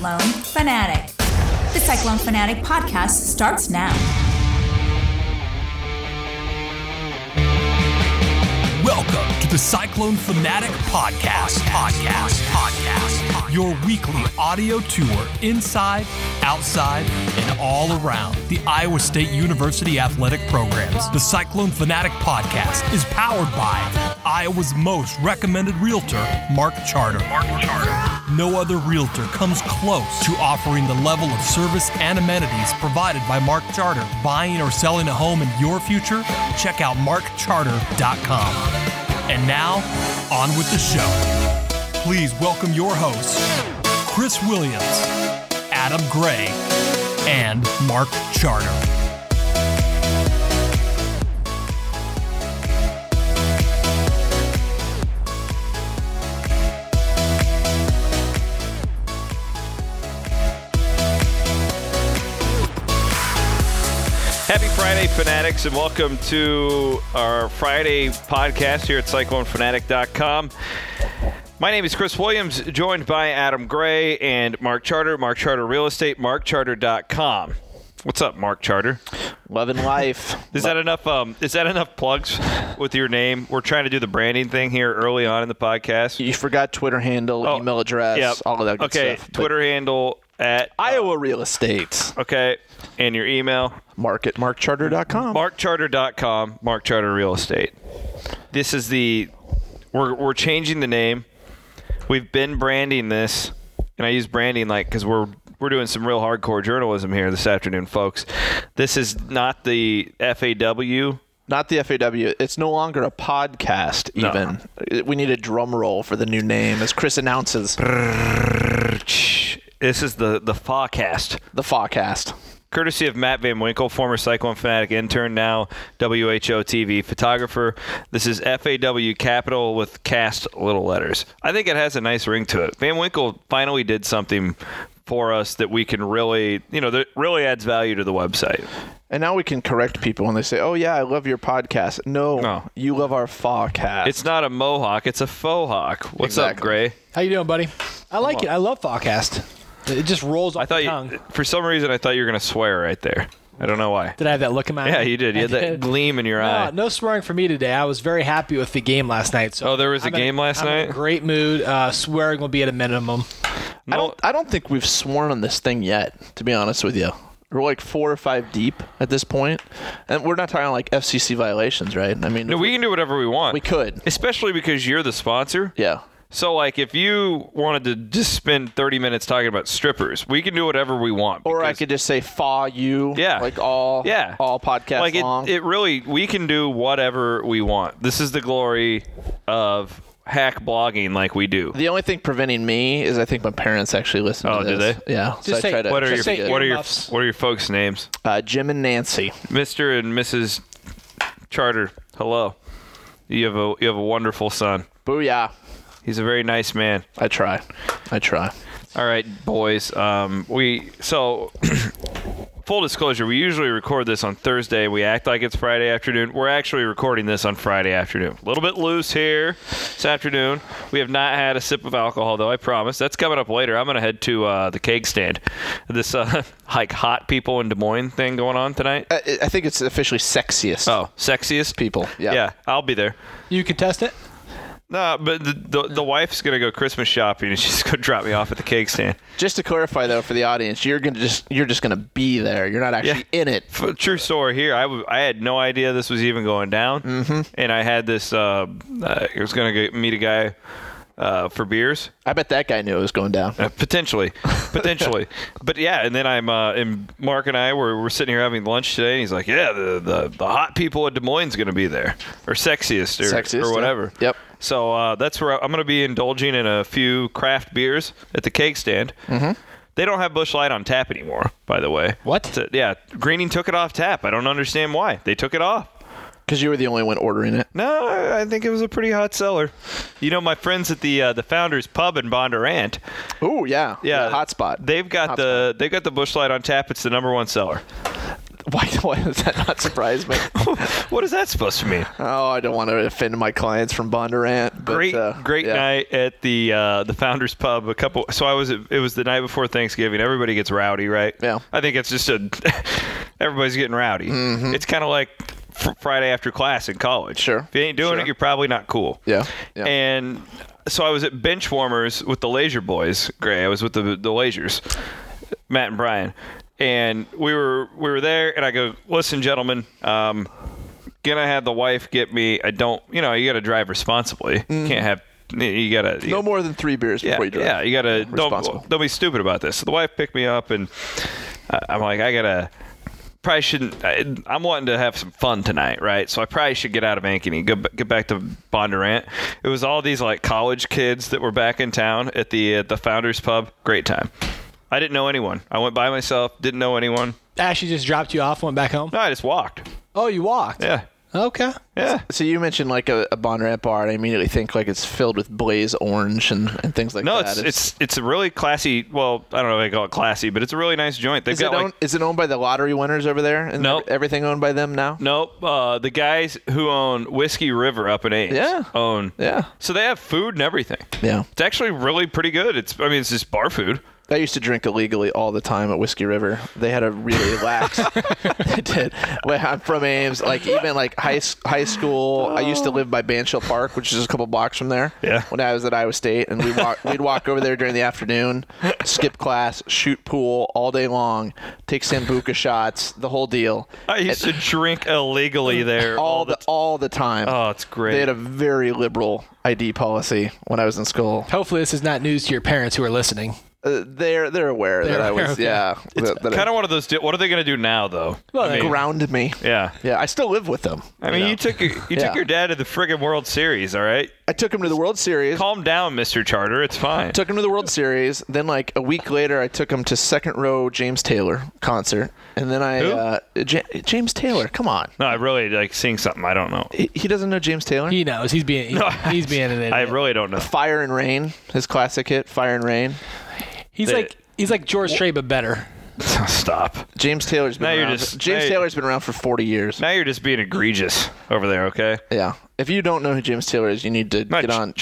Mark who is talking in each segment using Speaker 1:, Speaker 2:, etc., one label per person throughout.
Speaker 1: Cyclone Fanatic. The Cyclone Fanatic podcast starts now.
Speaker 2: Welcome to the Cyclone Fanatic podcast. Your weekly audio tour inside, outside, and all around the Iowa State University athletic programs. The Cyclone Fanatic podcast is powered by Iowa's most recommended realtor, Mark Charter. No other realtor comes close to offering the level of service and amenities provided by Mark Charter. Buying or selling a home in your future? Check out markcharter.com. And now, on with the show. Please welcome your hosts, Chris Williams, Adam Gray, and Mark Charter.
Speaker 3: Happy Friday, Fanatics, and welcome to our Friday podcast here at CycloneFanatic.com. My name is Chris Williams, joined by Adam Gray and Mark Charter, Mark Charter Real Estate, MarkCharter.com. What's up, Mark Charter?
Speaker 4: Loving life.
Speaker 3: Is that enough plugs with your name? We're trying to do the branding thing here early on in the podcast.
Speaker 4: You forgot Twitter handle, email address, all of that good stuff.
Speaker 3: Okay, Twitter handle at
Speaker 4: Iowa Real Estate.
Speaker 3: Okay, and your email?
Speaker 4: Mark at markcharter.com.
Speaker 3: MarkCharter.com, Mark Charter Real Estate. This is we're changing the name. We've been branding this, and I use branding because we're doing some real hardcore journalism here this afternoon, folks. This is not the FAW.
Speaker 4: Not the FAW. It's no longer a podcast, even. No. We need a drum roll for the new name, as Chris announces.
Speaker 3: This is the FAWcast.
Speaker 4: The FAWcast.
Speaker 3: Courtesy of Matt Van Winkle, former Cyclone Fanatic intern, now WHO TV photographer. This is FAW capital with cast little letters. I think it has a nice ring to it. Van Winkle finally did something for us that we can really, that really adds value to the website.
Speaker 4: And now we can correct people when they say, oh, yeah, I love your podcast. No, you love our FAWcast.
Speaker 3: It's not a mohawk, it's a faux hawk. What's up, Gray?
Speaker 5: How you doing, buddy? I like it. I love FAWcast. It just rolls off the tongue.
Speaker 3: For some reason, I thought you were going to swear right there. I don't know why.
Speaker 5: Did I have that look in my eye?
Speaker 3: Yeah, you did. You had that gleam in your eye.
Speaker 5: No swearing for me today. I was very happy with the game last night. So
Speaker 3: there was a game last night?
Speaker 5: I'm in a great mood. Swearing will be at a minimum.
Speaker 4: I don't think we've sworn on this thing yet, to be honest with you. We're like 4 or 5 deep at this point. And we're not talking like FCC violations, right? I mean,
Speaker 3: no, we can do whatever we want.
Speaker 4: We could.
Speaker 3: Especially because you're the sponsor.
Speaker 4: Yeah.
Speaker 3: So, if you wanted to just spend 30 minutes talking about strippers, we can do whatever we want.
Speaker 4: Or I could just say, "Faw you."
Speaker 3: Yeah.
Speaker 4: All podcasts long.
Speaker 3: It really, we can do whatever we want. This is the glory of hack blogging like we do.
Speaker 4: The only thing preventing me is I think my parents actually listen to this.
Speaker 3: Oh, do they?
Speaker 4: Yeah.
Speaker 5: Just say,
Speaker 3: what are your folks' names?
Speaker 4: Jim and Nancy.
Speaker 3: Mr. and Mrs. Charter, hello. You have a wonderful son.
Speaker 4: Booyah.
Speaker 3: He's a very nice man.
Speaker 4: I try.
Speaker 3: All right, boys. Full disclosure, we usually record this on Thursday. We act like it's Friday afternoon. We're actually recording this on Friday afternoon. A little bit loose here this afternoon. We have not had a sip of alcohol, though, I promise. That's coming up later. I'm going to head to the keg stand. This hot people in Des Moines thing going on tonight.
Speaker 4: I think it's officially sexiest.
Speaker 3: Oh, sexiest
Speaker 4: people. Yeah.
Speaker 3: Yeah, I'll be there.
Speaker 5: You can test it?
Speaker 3: No, but the wife's going to go Christmas shopping and she's going to drop me off at the cake stand.
Speaker 4: Just to clarify, though, for the audience, you're just going to be there. You're not actually in it.
Speaker 3: True story here. I had no idea this was even going down.
Speaker 4: Mm-hmm.
Speaker 3: And I had this, I was going to meet a guy for beers.
Speaker 4: I bet that guy knew it was going down.
Speaker 3: Potentially. But yeah, and then and Mark and I we're sitting here having lunch today, and he's like, yeah, the hot people at Des Moines going to be there, or sexiest or whatever.
Speaker 4: Yep.
Speaker 3: So that's where I'm going to be indulging in a few craft beers at the cake stand.
Speaker 4: Mm-hmm.
Speaker 3: They don't have Busch Light on tap anymore, by the way.
Speaker 5: What?
Speaker 3: Yeah, Greening took it off tap. I don't understand why. They took it off.
Speaker 4: Because you were the only one ordering it.
Speaker 3: No, I think it was a pretty hot seller. My friends at the Founders Pub in Bondurant.
Speaker 4: Oh yeah, hot spot.
Speaker 3: They've got the Busch Light on tap. It's the #1 seller.
Speaker 4: Why does that not surprise me?
Speaker 3: What is that supposed to mean?
Speaker 4: Oh, I don't want to offend my clients from Bondurant.
Speaker 3: Great night at the Founders Pub. It was the night before Thanksgiving. Everybody gets rowdy, right?
Speaker 4: Yeah.
Speaker 3: I think it's just everybody's getting rowdy.
Speaker 4: Mm-hmm.
Speaker 3: It's kind of like Friday after class in college.
Speaker 4: Sure.
Speaker 3: If you ain't doing it, you're probably not cool.
Speaker 4: Yeah.
Speaker 3: And so I was at Benchwarmers with the Laser Boys. Gray. I was with the Lasers, Matt and Brian. And we were there, and I go, listen, gentlemen, gonna have the wife get me. You got to drive responsibly.
Speaker 4: Mm-hmm.
Speaker 3: Can't have. You gotta
Speaker 4: no more than 3 beers before you drive.
Speaker 3: Yeah, you gotta. Don't be stupid about this. So the wife picked me up, and I'm like, probably shouldn't. I'm wanting to have some fun tonight, right? So I probably should get out of Ankeny, get back to Bondurant. It was all these like college kids that were back in town at the Founders Pub. Great time. I didn't know anyone. I went by myself, didn't know anyone.
Speaker 5: Ashley just dropped you off, went back home?
Speaker 3: No, I just walked.
Speaker 5: Oh, you walked?
Speaker 3: Yeah.
Speaker 5: Okay.
Speaker 3: Yeah.
Speaker 4: So you mentioned like a Bondurant bar, and I immediately think like it's filled with Blaze Orange and things like that.
Speaker 3: No, it's a really classy. Well, I don't know if I call it classy, but it's a really nice joint.
Speaker 4: Is it owned by the lottery winners over there? And
Speaker 3: nope.
Speaker 4: Everything owned by them now?
Speaker 3: Nope. The guys who own Whiskey River up in Ames own.
Speaker 4: Yeah.
Speaker 3: So they have food and everything.
Speaker 4: Yeah.
Speaker 3: It's actually really pretty good. It's just bar food.
Speaker 4: I used to drink illegally all the time at Whiskey River. They had a really lax. They did. Well, I'm from Ames. Like even like high school, I used to live by Banshall Park, which is a couple blocks from there.
Speaker 3: Yeah.
Speaker 4: When I was at Iowa State, and we'd walk over there during the afternoon, skip class, shoot pool all day long, take Sambuca shots, the whole deal.
Speaker 3: I used to drink illegally there
Speaker 4: all the time.
Speaker 3: Oh, it's great.
Speaker 4: They had a very liberal ID policy when I was in school.
Speaker 5: Hopefully, this is not news to your parents who are listening.
Speaker 4: They're aware that I was
Speaker 5: okay.
Speaker 3: It's kind of one of those. What are they going to do now, though?
Speaker 5: Well,
Speaker 4: ground me.
Speaker 3: Yeah.
Speaker 4: I still live with them.
Speaker 3: I mean, you took your dad to the friggin' World Series, all right?
Speaker 4: I took him to the World Series.
Speaker 3: Calm down, Mr. Charter. It's fine.
Speaker 4: Took him to the World Series. Then, like a week later, I took him to second row James Taylor concert. And then James Taylor. Come on.
Speaker 3: No, I really like seeing something. I don't know.
Speaker 4: He doesn't know James Taylor.
Speaker 5: He knows. He's being an idiot.
Speaker 3: I really don't know.
Speaker 4: Fire and Rain, his classic hit, Fire and Rain.
Speaker 5: He's like George Strait, but better.
Speaker 3: Stop.
Speaker 4: James Taylor's been around. Taylor's been around for 40 years.
Speaker 3: Now you're just being egregious over there, okay?
Speaker 4: Yeah. If you don't know who James Taylor is, you need to get on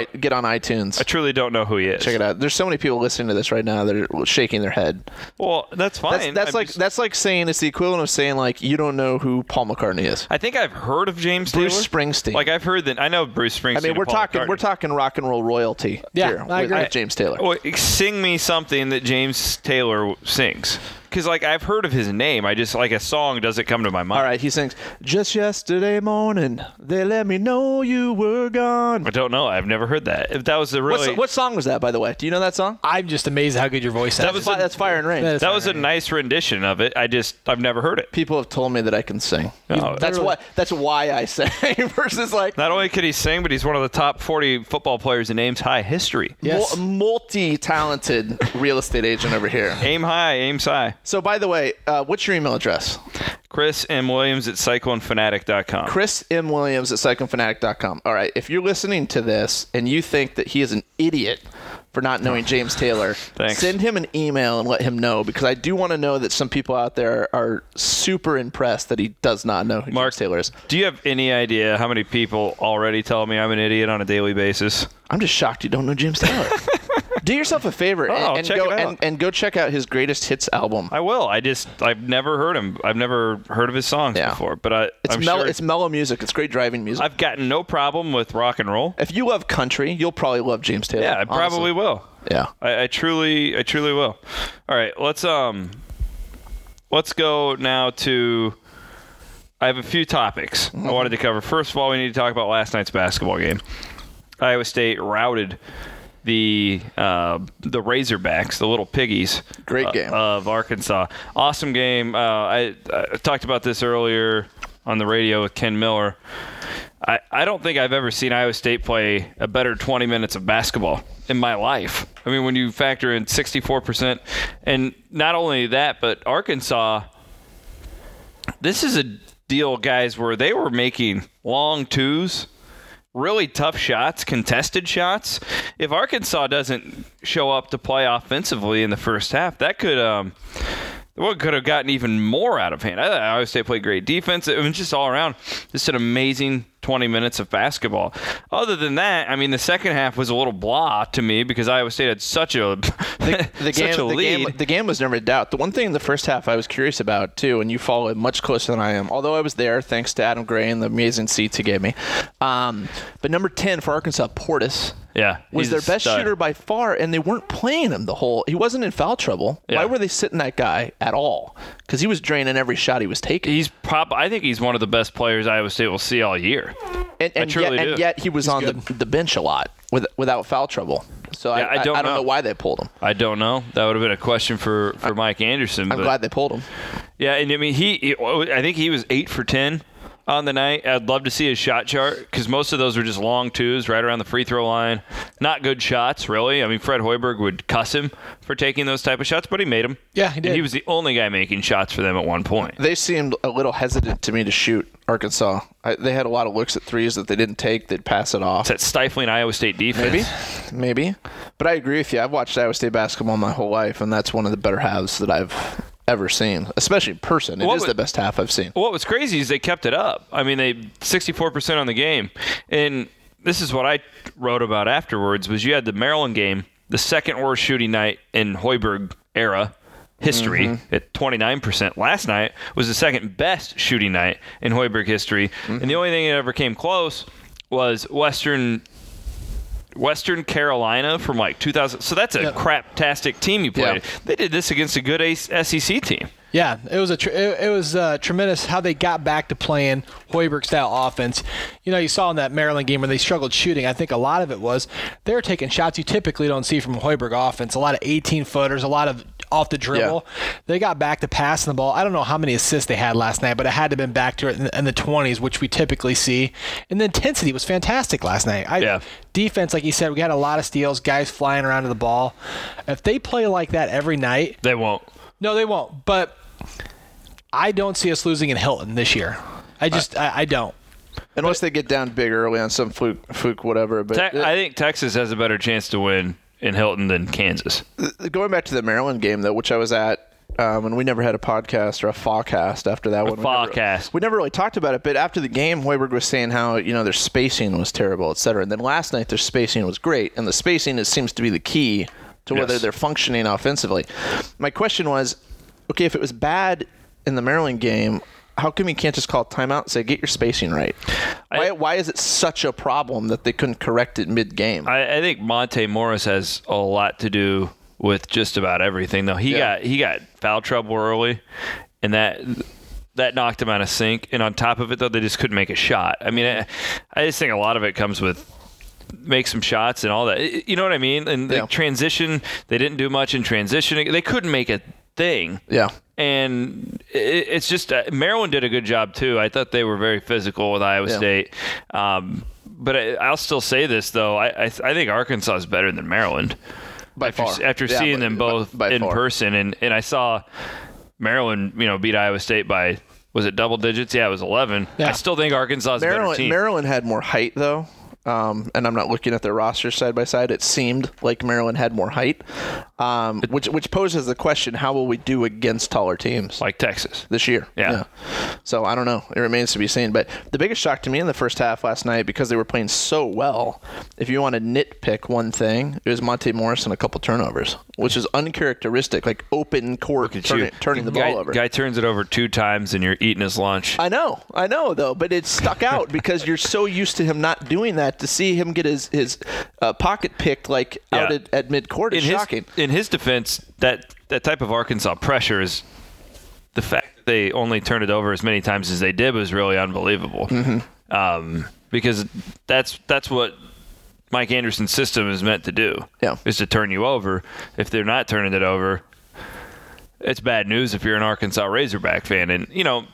Speaker 4: iTunes.
Speaker 3: I truly don't know who he is.
Speaker 4: Check it out. There's so many people listening to this right now that are shaking their head.
Speaker 3: Well, that's fine.
Speaker 4: That's like saying it's the equivalent of saying like you don't know who Paul McCartney is.
Speaker 3: I think I've heard of James
Speaker 4: Bruce
Speaker 3: Taylor.
Speaker 4: Springsteen.
Speaker 3: Like I've heard that. I know Bruce Springsteen.
Speaker 4: I mean, we're talking rock and roll royalty.
Speaker 5: Yeah,
Speaker 4: here
Speaker 5: I agree.
Speaker 4: with James Taylor.
Speaker 3: Well, sing me something that James Taylor sings. Because, like, I've heard of his name. I just, like, a song doesn't come to my mind.
Speaker 4: All right, he sings, just yesterday morning, they let me know you were gone.
Speaker 3: I don't know. I've never heard that. If that was a really...
Speaker 4: What song was that, by the way? Do you know that song?
Speaker 5: I'm just amazed at how good your voice sounds.
Speaker 4: That's Fire and Rain.
Speaker 3: That was a nice rendition of it. I've never heard it.
Speaker 4: People have told me that I can sing.
Speaker 3: Oh,
Speaker 4: that's why I sang versus, like...
Speaker 3: Not only could he sing, but he's one of the top 40 football players in Ames High history.
Speaker 5: Yes.
Speaker 4: Multi-talented real estate agent over here.
Speaker 3: Aim high, Ames High.
Speaker 4: So, by the way... what's your email address?
Speaker 3: Chris M. Williams at CycloneFanatic.com.
Speaker 4: Chris M. Williams at CycloneFanatic.com. All right, if you're listening to this and you think that he is an idiot for not knowing James Taylor, send him an email and let him know, because I do want to know that some people out there are super impressed that he does not know who James Taylor is.
Speaker 3: Do you have any idea how many people already tell me I'm an idiot on a daily basis?
Speaker 4: I'm just shocked you don't know James Taylor. Do yourself a favor and go check out his greatest hits album.
Speaker 3: I will. I've never heard him. I've never heard of his songs before. But
Speaker 4: it's mellow music. It's great driving music.
Speaker 3: I've gotten no problem with rock and roll.
Speaker 4: If you love country, you'll probably love James Taylor.
Speaker 3: Yeah, I probably will.
Speaker 4: Yeah,
Speaker 3: I truly will. All right, let's go now to. I have a few topics I wanted to cover. First of all, we need to talk about last night's basketball game. Iowa State routed the Razorbacks, the little piggies.
Speaker 4: Great game
Speaker 3: of Arkansas. Awesome game. I talked about this earlier on the radio with Ken Miller. I don't think I've ever seen Iowa State play a better 20 minutes of basketball in my life. I mean, when you factor in 64%, and not only that, but Arkansas, this is a deal, guys, where they were making long twos, really tough shots, contested shots. If Arkansas doesn't show up to play offensively in the first half, that could What could have gotten even more out of hand? I thought Iowa State played great defense. It was just all around just an amazing 20 minutes of basketball. Other than that, I mean, the second half was a little blah to me because Iowa State had such a lead.
Speaker 4: The game was never in doubt. The one thing in the first half I was curious about, too, and you follow it much closer than I am, although I was there thanks to Adam Gray and the amazing seats he gave me. But number 10 for Arkansas, Portis.
Speaker 3: Yeah,
Speaker 4: was their best shooter by far, and they weren't playing him the whole. He wasn't in foul trouble. Yeah. Why were they sitting that guy at all? Because he was draining every shot he was taking.
Speaker 3: I think he's one of the best players Iowa State will see all year.
Speaker 4: And yet he was on the bench a lot without foul trouble. So yeah, I don't know why they pulled him.
Speaker 3: I don't know. That would have been a question for Mike Anderson.
Speaker 4: I'm glad they pulled him.
Speaker 3: Yeah, and I mean I think he was 8 for 10. On the night. I'd love to see his shot chart because most of those were just long twos right around the free throw line. Not good shots, really. I mean, Fred Hoiberg would cuss him for taking those type of shots, but he made them.
Speaker 5: Yeah, he did.
Speaker 3: And he was the only guy making shots for them at one point.
Speaker 4: They seemed a little hesitant to me to shoot Arkansas. They had a lot of looks at threes that they didn't take. They'd pass it off.
Speaker 3: It's that stifling Iowa State defense.
Speaker 4: Maybe. But I agree with you. I've watched Iowa State basketball my whole life, and that's one of the better halves that I've ever seen, especially in person. It is the best half I've seen.
Speaker 3: What was crazy is they kept it up. I mean, they 64% on the game. And this is what I wrote about afterwards, was you had the Maryland game, the second worst shooting night in Hoiberg era history at 29%. Last night was the second best shooting night in Hoiberg history. And the only thing that ever came close was Western Carolina from like 2000. So that's a crap-tastic team you played. Yeah. They did this against a good SEC team.
Speaker 5: Yeah, it was tremendous how they got back to playing Hoiberg-style offense. You know, you saw in that Maryland game where they struggled shooting. I think a lot of it was they were taking shots you typically don't see from a Hoiberg offense. A lot of 18-footers, a lot of off the dribble. Yeah. They got back to passing the ball. I don't know how many assists they had last night, but it had to have been back to it in the 20s, which we typically see. And the intensity was fantastic last night. Defense, like you said, we had a lot of steals, guys flying around to the ball. If they play like that every night,
Speaker 3: they won't.
Speaker 5: No, they won't. But I don't see us losing in Hilton this year. I don't.
Speaker 4: Unless they get down big early on some fluke whatever. But
Speaker 3: I think Texas has a better chance to win in Hilton than Kansas.
Speaker 4: Going back to the Maryland game, though, which I was at, and we never had a podcast or a Fawcast after that one.
Speaker 3: We
Speaker 4: never really talked about it, but after the game, Hoiberg was saying how, their spacing was terrible, et cetera. And then last night, their spacing was great. And the spacing seems to be the key to whether they're functioning offensively. My question was, okay, if it was bad in the Maryland game, how come you can't just call timeout and say, get your spacing right? Why is it such a problem that they couldn't correct it mid-game?
Speaker 3: I think Monte Morris has a lot to do with just about everything, though. He got foul trouble early, and that knocked him out of sync. And on top of it, though, they just couldn't make a shot. I mean, I just think a lot of it comes with make some shots and all that. You know what I mean? And the transition, they didn't do much in transition. They couldn't make a thing.
Speaker 4: Yeah.
Speaker 3: And it's just Maryland did a good job too. I thought they were very physical with Iowa State. But I'll still say this though. I think Arkansas is better than Maryland after seeing them both in person. And I saw Maryland, beat Iowa State by, was it double digits? Yeah, it was 11. Yeah. I still think Arkansas is a better team.
Speaker 4: Maryland had more height though. And I'm not looking at their roster side by side. It seemed like Maryland had more height, which poses the question: how will we do against taller teams
Speaker 3: like Texas
Speaker 4: this year?
Speaker 3: Yeah.
Speaker 4: So I don't know. It remains to be seen. But the biggest shock to me in the first half last night, because they were playing so well, if you want to nitpick one thing, it was Monte Morris and a couple turnovers, which is uncharacteristic. Like open court turning the ball over.
Speaker 3: Guy turns it over 2 times, and you're eating his lunch.
Speaker 4: I know though, but it stuck out because you're so used to him not doing that. To see him get his pocket picked out at midcourt is shocking.
Speaker 3: In his defense, that type of Arkansas pressure is the fact that they only turned it over as many times as they did was really unbelievable. Because that's what Mike Anderson's system is meant to do. Is to turn you over. If they're not turning it over, it's bad news if you're an Arkansas Razorback fan. And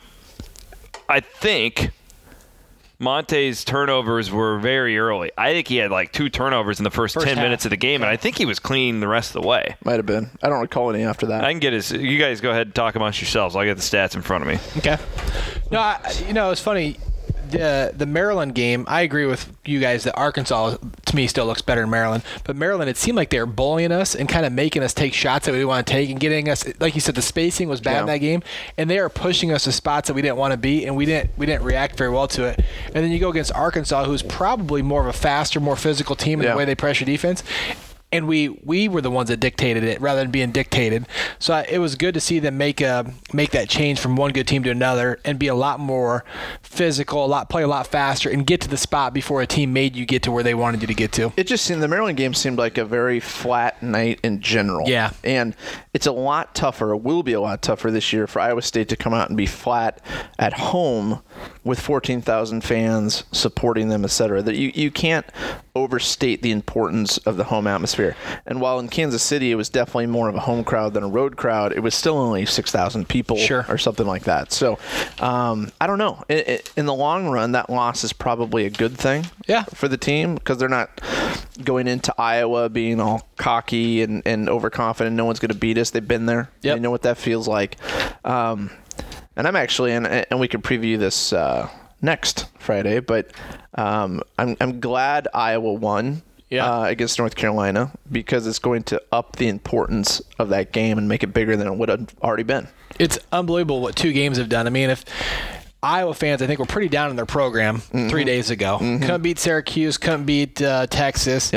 Speaker 3: I think Monte's turnovers were very early. I think he had 2 turnovers in the first 10 minutes of the game, and I think he was clean the rest of the way.
Speaker 4: Might have been. I don't recall any after that.
Speaker 3: I can get you guys go ahead and talk amongst yourselves. I'll get the stats in front of me.
Speaker 5: Okay. No, it's funny. the Maryland game, I agree with you guys that Arkansas, to me, still looks better than Maryland. But Maryland, it seemed like they were bullying us and kind of making us take shots that we didn't want to take and getting us, like you said, the spacing was bad in that game. And they were pushing us to spots that we didn't want to be, and we didn't react very well to it. And then you go against Arkansas, who's probably more of a faster, more physical team in the way they pressure defense. And we were the ones that dictated it rather than being dictated. So it was good to see them make that change from one good team to another and be a lot more physical, play a lot faster, and get to the spot before a team made you get to where they wanted you to get to.
Speaker 4: It just seemed the Maryland game seemed like a very flat night in general.
Speaker 5: Yeah.
Speaker 4: And it's a lot tougher, or will be a lot tougher this year for Iowa State to come out and be flat at home with 14,000 fans supporting them, et cetera. That you can't overstate the importance of the home atmosphere. And while in Kansas City it was definitely more of a home crowd than a road crowd, it was still only 6,000 people or something like that. So I don't know. In the long run, that loss is probably a good thing for the team because they're not going into Iowa being all cocky and overconfident. No one's going to beat us. They've been there. They know what that feels like. And I'm actually, and we can preview this next Friday, but I'm glad Iowa won against North Carolina because it's going to up the importance of that game and make it bigger than it would have already been.
Speaker 5: It's unbelievable what 2 games have done. I mean, if Iowa fans, I think, were pretty down in their program 3 days ago. Couldn't beat Syracuse, couldn't beat Texas.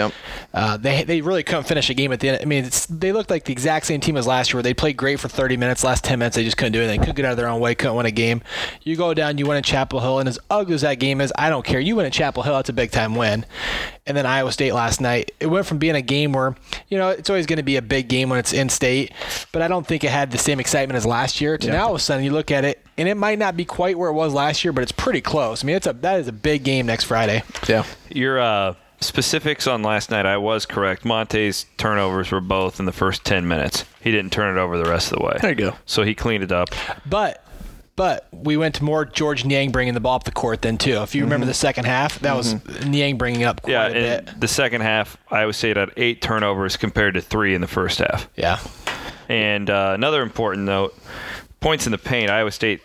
Speaker 5: They really couldn't finish a game at the end. I mean, they looked like the exact same team as last year where they played great for 30 minutes. Last 10 minutes, they just couldn't do anything. Couldn't get out of their own way, couldn't win a game. You go down, you win in Chapel Hill, and as ugly as that game is, I don't care. You win at Chapel Hill, that's a big-time win. And then Iowa State last night, it went from being a game where, it's always going to be a big game when it's in-state, but I don't think it had the same excitement as last year. To now all of a sudden, you look at it, and it might not be quite where it was last year, but it's pretty close. I mean, that is a big game next Friday.
Speaker 4: Yeah.
Speaker 3: Your specifics on last night, I was correct. Monte's turnovers were both in the first 10 minutes. He didn't turn it over the rest of the way.
Speaker 4: There you go.
Speaker 3: So he cleaned it up.
Speaker 5: But we went to more George Niang bringing the ball up the court then, too. If you remember the second half, that was Niang bringing up quite a bit.
Speaker 3: The second half, Iowa State had 8 turnovers compared to 3 in the first half.
Speaker 5: Yeah.
Speaker 3: And another important note, points in the paint, Iowa State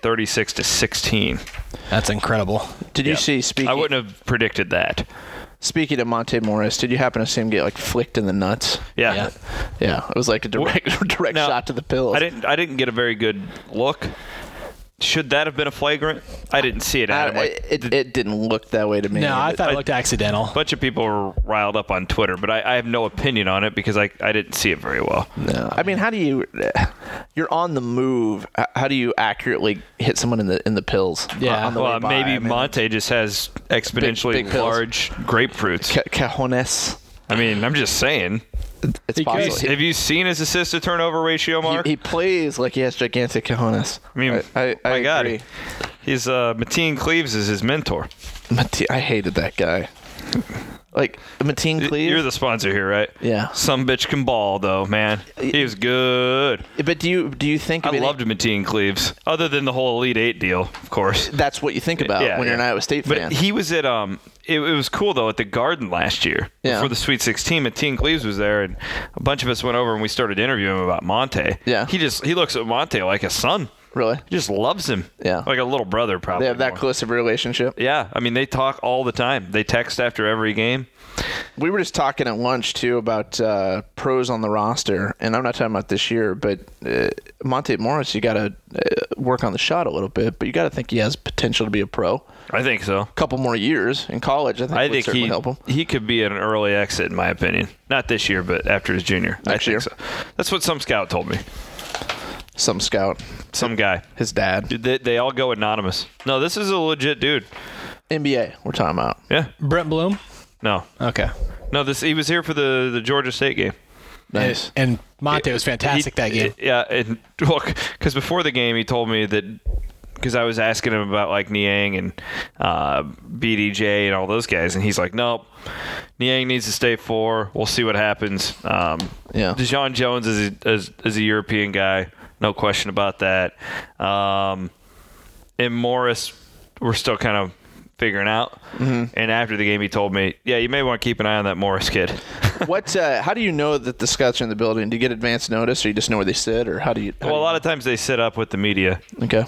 Speaker 3: 36-16.
Speaker 5: That's incredible.
Speaker 4: Did you see,
Speaker 3: I wouldn't have predicted that.
Speaker 4: Speaking of Monte Morris, did you happen to see him get flicked in the nuts?
Speaker 3: Yeah.
Speaker 4: It was like a direct shot to the pills.
Speaker 3: I didn't get a very good look. Should that have been a flagrant? I didn't see it, Adam.
Speaker 4: It didn't look that way to me.
Speaker 5: No, I thought it looked accidental.
Speaker 3: A bunch of people were riled up on Twitter, but I have no opinion on it because I didn't see it very well.
Speaker 4: No, I mean, how do you're on the move? How do you accurately hit someone in the pills?
Speaker 5: Yeah.
Speaker 4: On the way by?
Speaker 3: Maybe Monte just has exponentially
Speaker 4: big
Speaker 3: large grapefruits.
Speaker 4: Cajones.
Speaker 3: I mean, I'm just saying.
Speaker 4: It's possible.
Speaker 3: Have you seen his assist to turnover ratio, Mark?
Speaker 4: He plays like he has gigantic cojones.
Speaker 3: I mean,
Speaker 4: I
Speaker 3: God,
Speaker 4: agree.
Speaker 3: He's Mateen Cleaves is his mentor.
Speaker 4: I hated that guy. Like Mateen Cleaves.
Speaker 3: You're the sponsor here, right?
Speaker 4: Yeah.
Speaker 3: Some bitch can ball though, man. He was good.
Speaker 4: But do you think
Speaker 3: I loved Mateen Cleaves, other than the whole Elite Eight deal, of course.
Speaker 4: That's what you think about when you're an Iowa State fan.
Speaker 3: But he was at It was cool though at the Garden last year before the Sweet 16. Mateen Cleaves was there, and a bunch of us went over and we started interviewing him about Monte.
Speaker 4: Yeah.
Speaker 3: He looks at Monte like a son.
Speaker 4: Really?
Speaker 3: He just loves him.
Speaker 4: Yeah.
Speaker 3: Like a little brother, probably.
Speaker 4: They have that close of a relationship.
Speaker 3: Yeah. I mean, they talk all the time. They text after every game.
Speaker 4: We were just talking at lunch, too, about pros on the roster. And I'm not talking about this year, but Monte Morris, you got to work on the shot a little bit. But you got to think he has potential to be a pro.
Speaker 3: I think so.
Speaker 4: A couple more years in college, I think would certainly help him.
Speaker 3: He could be an early exit, in my opinion. Not this year, but after his junior.
Speaker 4: Next year.
Speaker 3: So. That's what some scout told me.
Speaker 4: Some scout.
Speaker 3: Some guy.
Speaker 4: His dad.
Speaker 3: They all go anonymous. No, this is a legit dude.
Speaker 4: NBA, we're talking about.
Speaker 3: Yeah.
Speaker 5: Brent Bloom?
Speaker 3: No.
Speaker 5: Okay.
Speaker 3: No, he was here for the Georgia State game.
Speaker 4: Nice.
Speaker 5: And Monte was fantastic that game.
Speaker 3: Yeah, and look, because before the game he told me that, because I was asking him about like Niang and BDJ and all those guys, and he's like, nope, Niang needs to stay 4. We'll see what happens. DeJuan Jones is a European guy, no question about that. And Morris, we're still kind of figuring out. Mm-hmm. And after the game, he told me, yeah, you may want to keep an eye on that Morris kid.
Speaker 4: How do you know that the scouts are in the building? Do you get advance notice, or you just know where they sit, or how do you?
Speaker 3: A lot of times they sit up with the media.
Speaker 4: Okay.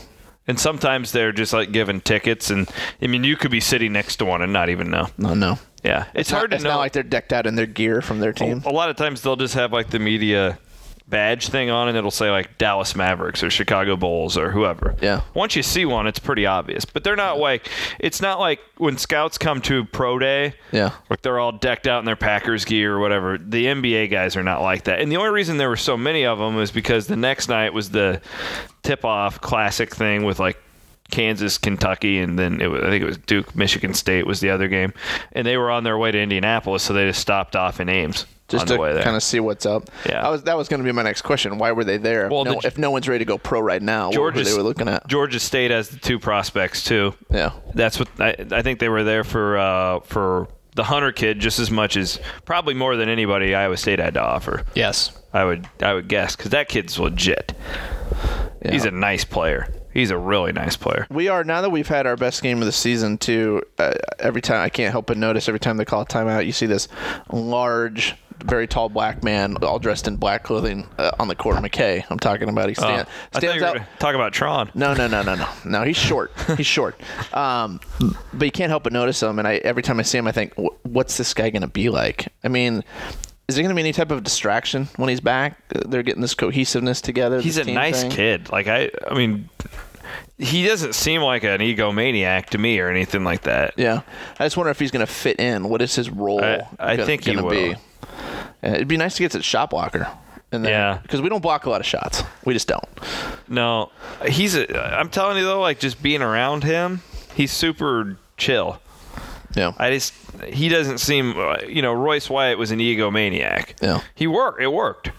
Speaker 3: And sometimes they're just like giving tickets, and I mean, you could be sitting next to one and not even know.
Speaker 4: No.
Speaker 3: Yeah, it's hard to know.
Speaker 4: It's not like they're decked out in their gear from their team.
Speaker 3: A lot of times they'll just have like the media badge thing on, and it'll say like Dallas Mavericks or Chicago Bulls or whoever.
Speaker 4: Yeah.
Speaker 3: Once you see one, it's pretty obvious. But they're not like, it's not like when scouts come to pro day.
Speaker 4: Yeah.
Speaker 3: Like they're all decked out in their Packers gear or whatever. The NBA guys are not like that. And the only reason there were so many of them is because the next night was the tip-off classic thing with like Kansas, Kentucky, and then I think it was Duke, Michigan State was the other game. And they were on their way to Indianapolis, so they just stopped off in Ames.
Speaker 4: Just to kind of see what's up.
Speaker 3: Yeah.
Speaker 4: That was going to be my next question. Why were they there?
Speaker 3: Well,
Speaker 4: if no one's ready to go pro right now, what were they looking at?
Speaker 3: Georgia State has the 2 prospects, too.
Speaker 4: Yeah.
Speaker 3: That's what I think they were there for the Hunter kid just as much as probably more than anybody Iowa State had to offer.
Speaker 5: Yes.
Speaker 3: I would guess, because that kid's legit. Yeah. He's a nice player. He's a really nice player.
Speaker 4: We are, now that we've had our best game of the season, too, every time, I can't help but notice, every time they call a timeout, you see this large, very tall black man, all dressed in black clothing on the court. McKay, I'm talking about. He stands out.
Speaker 3: Talk about Tron.
Speaker 4: No. No, he's short. He's short. But you can't help but notice him, and every time I see him, I think, what's this guy going to be like? I mean, is there going to be any type of distraction when he's back? They're getting this cohesiveness together.
Speaker 3: He's a nice kid. Like I mean, he doesn't seem like an egomaniac to me or anything like that.
Speaker 4: Yeah, I just wonder if he's going to fit in. What is his role?
Speaker 3: I think he will.
Speaker 4: Be? It'd be nice to get to the shot blocker. Because we don't block a lot of shots. We just don't.
Speaker 3: No, I'm telling you though, like just being around him, he's super chill.
Speaker 4: Yeah.
Speaker 3: He doesn't seem, Royce Wyatt was an egomaniac.
Speaker 4: Yeah.
Speaker 3: It worked.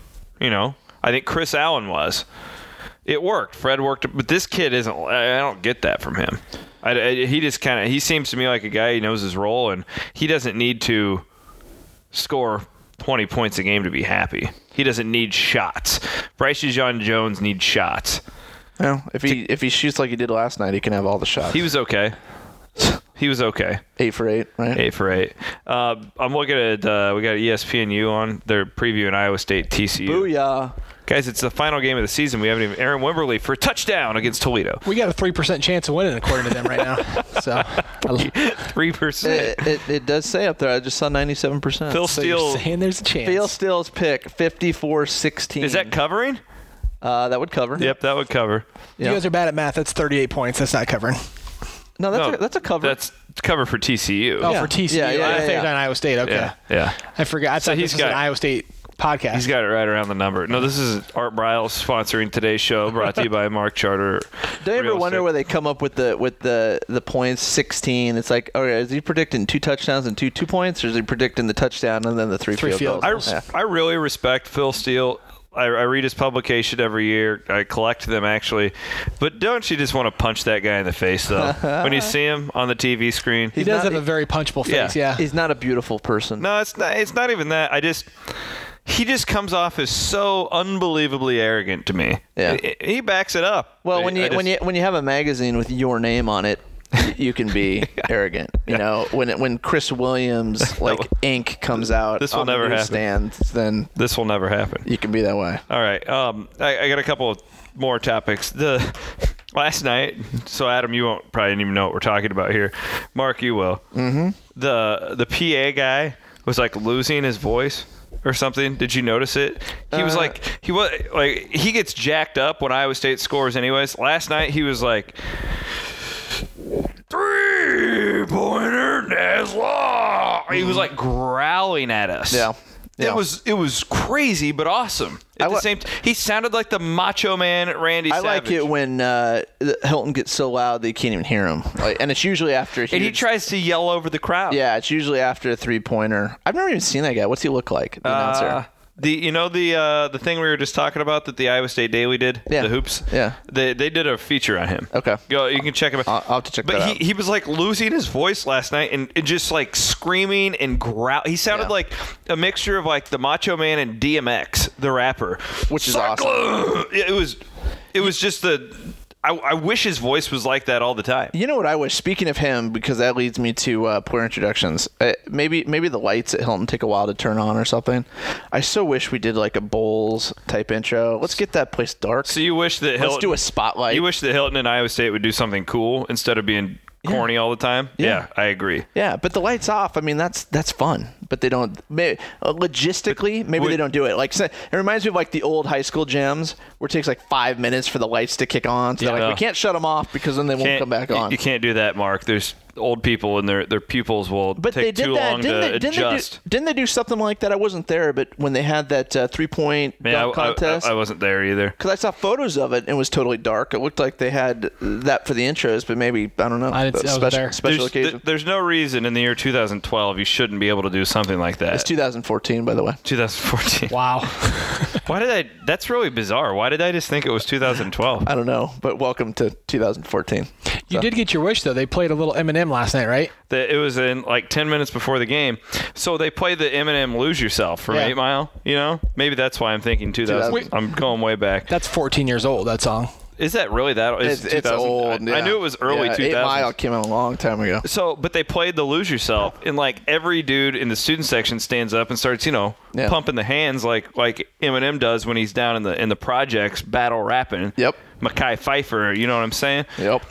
Speaker 3: I think Chris Allen was. It worked. Fred worked, but this kid isn't. I don't get that from him. He seems to me like a guy who knows his role, and he doesn't need to score 20 points a game to be happy. He doesn't need shots. Bryce Young-Jones needs shots.
Speaker 4: Well, if he shoots like he did last night, he can have all the shots.
Speaker 3: He was okay.
Speaker 4: 8 for 8, right?
Speaker 3: 8 for 8. I'm looking at we got ESPNU on. They're previewing Iowa State TCU.
Speaker 4: Booyah. Guys,
Speaker 3: it's the final game of the season. We haven't even Aaron Wimberly for a touchdown against Toledo.
Speaker 5: We got a 3% chance of winning according to them right now. So
Speaker 3: 3%.
Speaker 4: It does say up there. I just saw 97%.
Speaker 3: Phil Steele
Speaker 5: saying there's a chance.
Speaker 4: Phil Steele's pick 54-16.
Speaker 3: Is that covering?
Speaker 4: That would cover.
Speaker 3: Yep, that would cover.
Speaker 5: You guys are bad at math. That's 38 points. That's not covering.
Speaker 4: No, that's a cover.
Speaker 3: That's cover for TCU.
Speaker 5: Oh, for TCU.
Speaker 4: Yeah,
Speaker 5: I think it's on Iowa State. Okay.
Speaker 3: Yeah.
Speaker 5: I forgot. I thought this was an Iowa State podcast.
Speaker 3: He's got it right around the number. No, this is Art Briles sponsoring today's show, brought to you by Mark Charter.
Speaker 4: Do you ever wonder where they come up with the points? 16. It's like, okay, is he predicting 2 touchdowns and two points, or is he predicting the touchdown and then the three field goals?
Speaker 3: I really respect Phil Steele. I read his publication every year. I collect them, actually. But don't you just want to punch that guy in the face, though? When you see him on the TV screen.
Speaker 5: He does have a very punchable face, yeah.
Speaker 4: He's not a beautiful person.
Speaker 3: No, it's not even that. He just comes off as so unbelievably arrogant to me.
Speaker 4: Yeah.
Speaker 3: He backs it up.
Speaker 4: Well, when you have a magazine with your name on it, you can be arrogant. You know, when Chris Williams ink comes out
Speaker 3: this will
Speaker 4: on
Speaker 3: never
Speaker 4: the newsstand, then
Speaker 3: this will never happen.
Speaker 4: You can be that way.
Speaker 3: All right. I got a couple of more topics. Last night, so Adam, you won't probably even know what we're talking about here. Mark, you will.
Speaker 4: Mm-hmm.
Speaker 3: The PA guy was losing his voice or something. Did you notice it? He was he gets jacked up when Iowa State scores anyways. Last night he was like, 3-pointer Nesla. He was growling at us.
Speaker 4: Yeah.
Speaker 3: It was crazy but awesome. At the same time, he sounded like the Macho Man Randy Savage.
Speaker 4: I like it when Hilton gets so loud that you can't even hear him. And it's usually after
Speaker 3: and he tries to yell over the crowd.
Speaker 4: Yeah, it's usually after a 3-pointer. I've never even seen that guy. What's he look like? The announcer.
Speaker 3: The thing we were just talking about that the Iowa State Daily did, the hoops.
Speaker 4: Yeah,
Speaker 3: they did a feature on him.
Speaker 4: Okay,
Speaker 3: you can check him out.
Speaker 4: I'll have to check that out.
Speaker 3: But he was losing his voice last night and just screaming and growl. He sounded like a mixture of the Macho Man and DMX, the rapper,
Speaker 4: which is awesome.
Speaker 3: It was just I wish his voice was like that all the time.
Speaker 4: You know what I wish? Speaking of him, because that leads me to player introductions. Maybe the lights at Hilton take a while to turn on or something. I so wish we did like a Bulls type intro. Let's get that place dark.
Speaker 3: So you wish that Hilton...
Speaker 4: Let's do a spotlight.
Speaker 3: You wish that Hilton and Iowa State would do something cool instead of being corny all the time? Yeah, I agree.
Speaker 4: Yeah, but the lights off, I mean, that's fun. But they don't, logistically, maybe they don't do it. Like, it reminds me of like the old high school gyms where it takes like 5 minutes for the lights to kick on. So we can't shut them off because then they won't come back on.
Speaker 3: You can't do that, Mark. There's old people and their pupils will take too long to adjust.
Speaker 4: Didn't they do something like that? I wasn't there, but when they had that 3-point dunk contest.
Speaker 3: I wasn't there either.
Speaker 4: Because I saw photos of it and it was totally dark. It looked like they had that for the intros, but maybe, I don't know, special occasion.
Speaker 3: There's no reason in the year 2012 you shouldn't be able to do something like that.
Speaker 4: It's 2014, by the way.
Speaker 3: 2014.
Speaker 5: Wow.
Speaker 3: That's really bizarre. Why did I just think it was 2012?
Speaker 4: I don't know, but welcome to 2014.
Speaker 5: You did get your wish, though. They played a little Eminem last night, right?
Speaker 3: It was in like 10 minutes before the game. So they played the Eminem Lose Yourself from 8 Mile, you know? Maybe that's why I'm thinking 2000. I'm going way back.
Speaker 5: That's 14 years old, that song.
Speaker 3: Is that really that?
Speaker 4: It's old.
Speaker 3: I knew it was early 2000s.
Speaker 4: 8 Mile came out a long time ago.
Speaker 3: So, but they played the Lose Yourself, and like every dude in the student section stands up and starts, pumping the hands like Eminem does when he's down in the projects battle rapping.
Speaker 4: Yep.
Speaker 3: Mekhi Phifer, you know what I'm saying?
Speaker 4: Yep.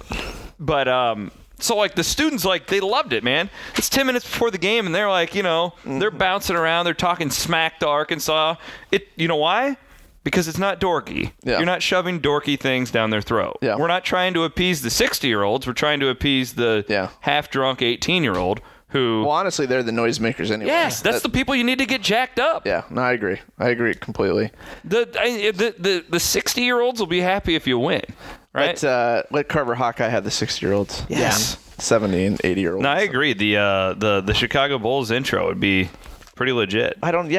Speaker 3: But so like the students they loved it, man. It's 10 minutes before the game, and they're like, they're bouncing around, they're talking smack to Arkansas. You know why? Because it's not dorky.
Speaker 4: Yeah.
Speaker 3: You're not shoving dorky things down their throat.
Speaker 4: Yeah.
Speaker 3: We're not trying to appease the 60-year-olds. We're trying to appease the half-drunk 18-year-old who...
Speaker 4: Well, honestly, they're the noisemakers anyway.
Speaker 3: Yes, that's the people you need to get jacked up.
Speaker 4: Yeah, no, I agree. I agree completely.
Speaker 3: The 60-year-olds will be happy if you win, right?
Speaker 4: Let Carver Hawkeye have the 60-year-olds.
Speaker 3: Yes.
Speaker 4: 70 and 80-year-olds.
Speaker 3: No, I agree. The Chicago Bulls intro would be... pretty legit.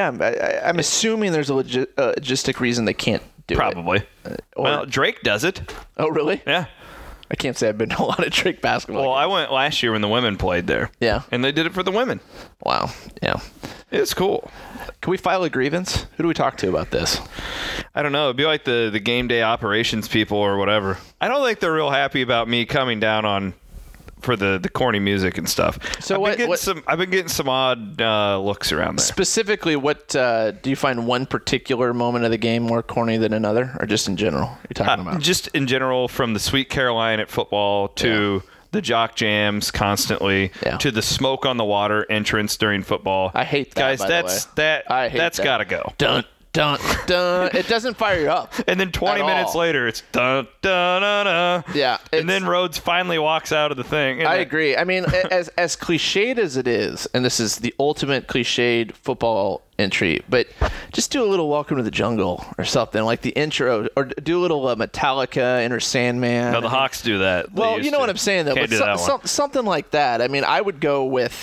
Speaker 4: I'm assuming there's a logistic reason they can't do
Speaker 3: Probably.
Speaker 4: it.
Speaker 3: Well, Drake does it.
Speaker 4: Oh, really?
Speaker 3: Yeah.
Speaker 4: I can't say I've been to a lot of Drake basketball.
Speaker 3: Well, I went last year when the women played there.
Speaker 4: Yeah.
Speaker 3: And they did it for the women.
Speaker 4: Wow. Yeah.
Speaker 3: It's cool.
Speaker 4: Can we file a grievance? Who do we talk to about this?
Speaker 3: I don't know. It'd be like the game day operations people or whatever. I don't think they're real happy about me coming down for the corny music and stuff.
Speaker 4: So
Speaker 3: I've been getting some odd looks around there.
Speaker 4: Specifically, what do you find one particular moment of the game more corny than another, or just in general? You're talking about
Speaker 3: just in general, from the Sweet Caroline at football to the jock jams constantly to the smoke on the water entrance during football.
Speaker 4: I hate that.
Speaker 3: Guys, that's got to go.
Speaker 4: Dun dun dun. It doesn't fire you up.
Speaker 3: And then 20 minutes later, it's dun dun dun dun.
Speaker 4: Yeah.
Speaker 3: And then Rhodes finally walks out of the thing.
Speaker 4: I agree. I mean, as cliched as it is, and this is the ultimate cliched football entry, but just do a little Welcome to the Jungle or something like the intro, or do a little Metallica, Enter Sandman.
Speaker 3: No, the Hawks do that.
Speaker 4: Well, you know what I'm saying though.
Speaker 3: Can't
Speaker 4: but something like that. I mean, I would go with.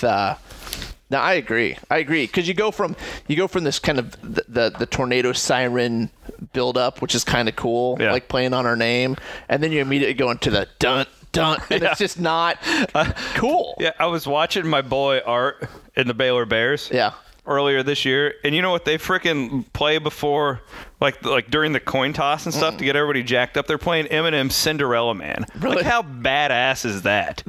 Speaker 4: No, I agree, because you go from this kind of the tornado siren build up, which is kind of cool, like playing on our name, and then you immediately go into the dun dun, and it's just not cool.
Speaker 3: Yeah, I was watching my boy Art in the Baylor Bears.
Speaker 4: Yeah.
Speaker 3: Earlier this year, and you know what they freaking play before, like during the coin toss and stuff to get everybody jacked up? They're playing Eminem's Cinderella Man.
Speaker 4: Really?
Speaker 3: Like, how badass is that?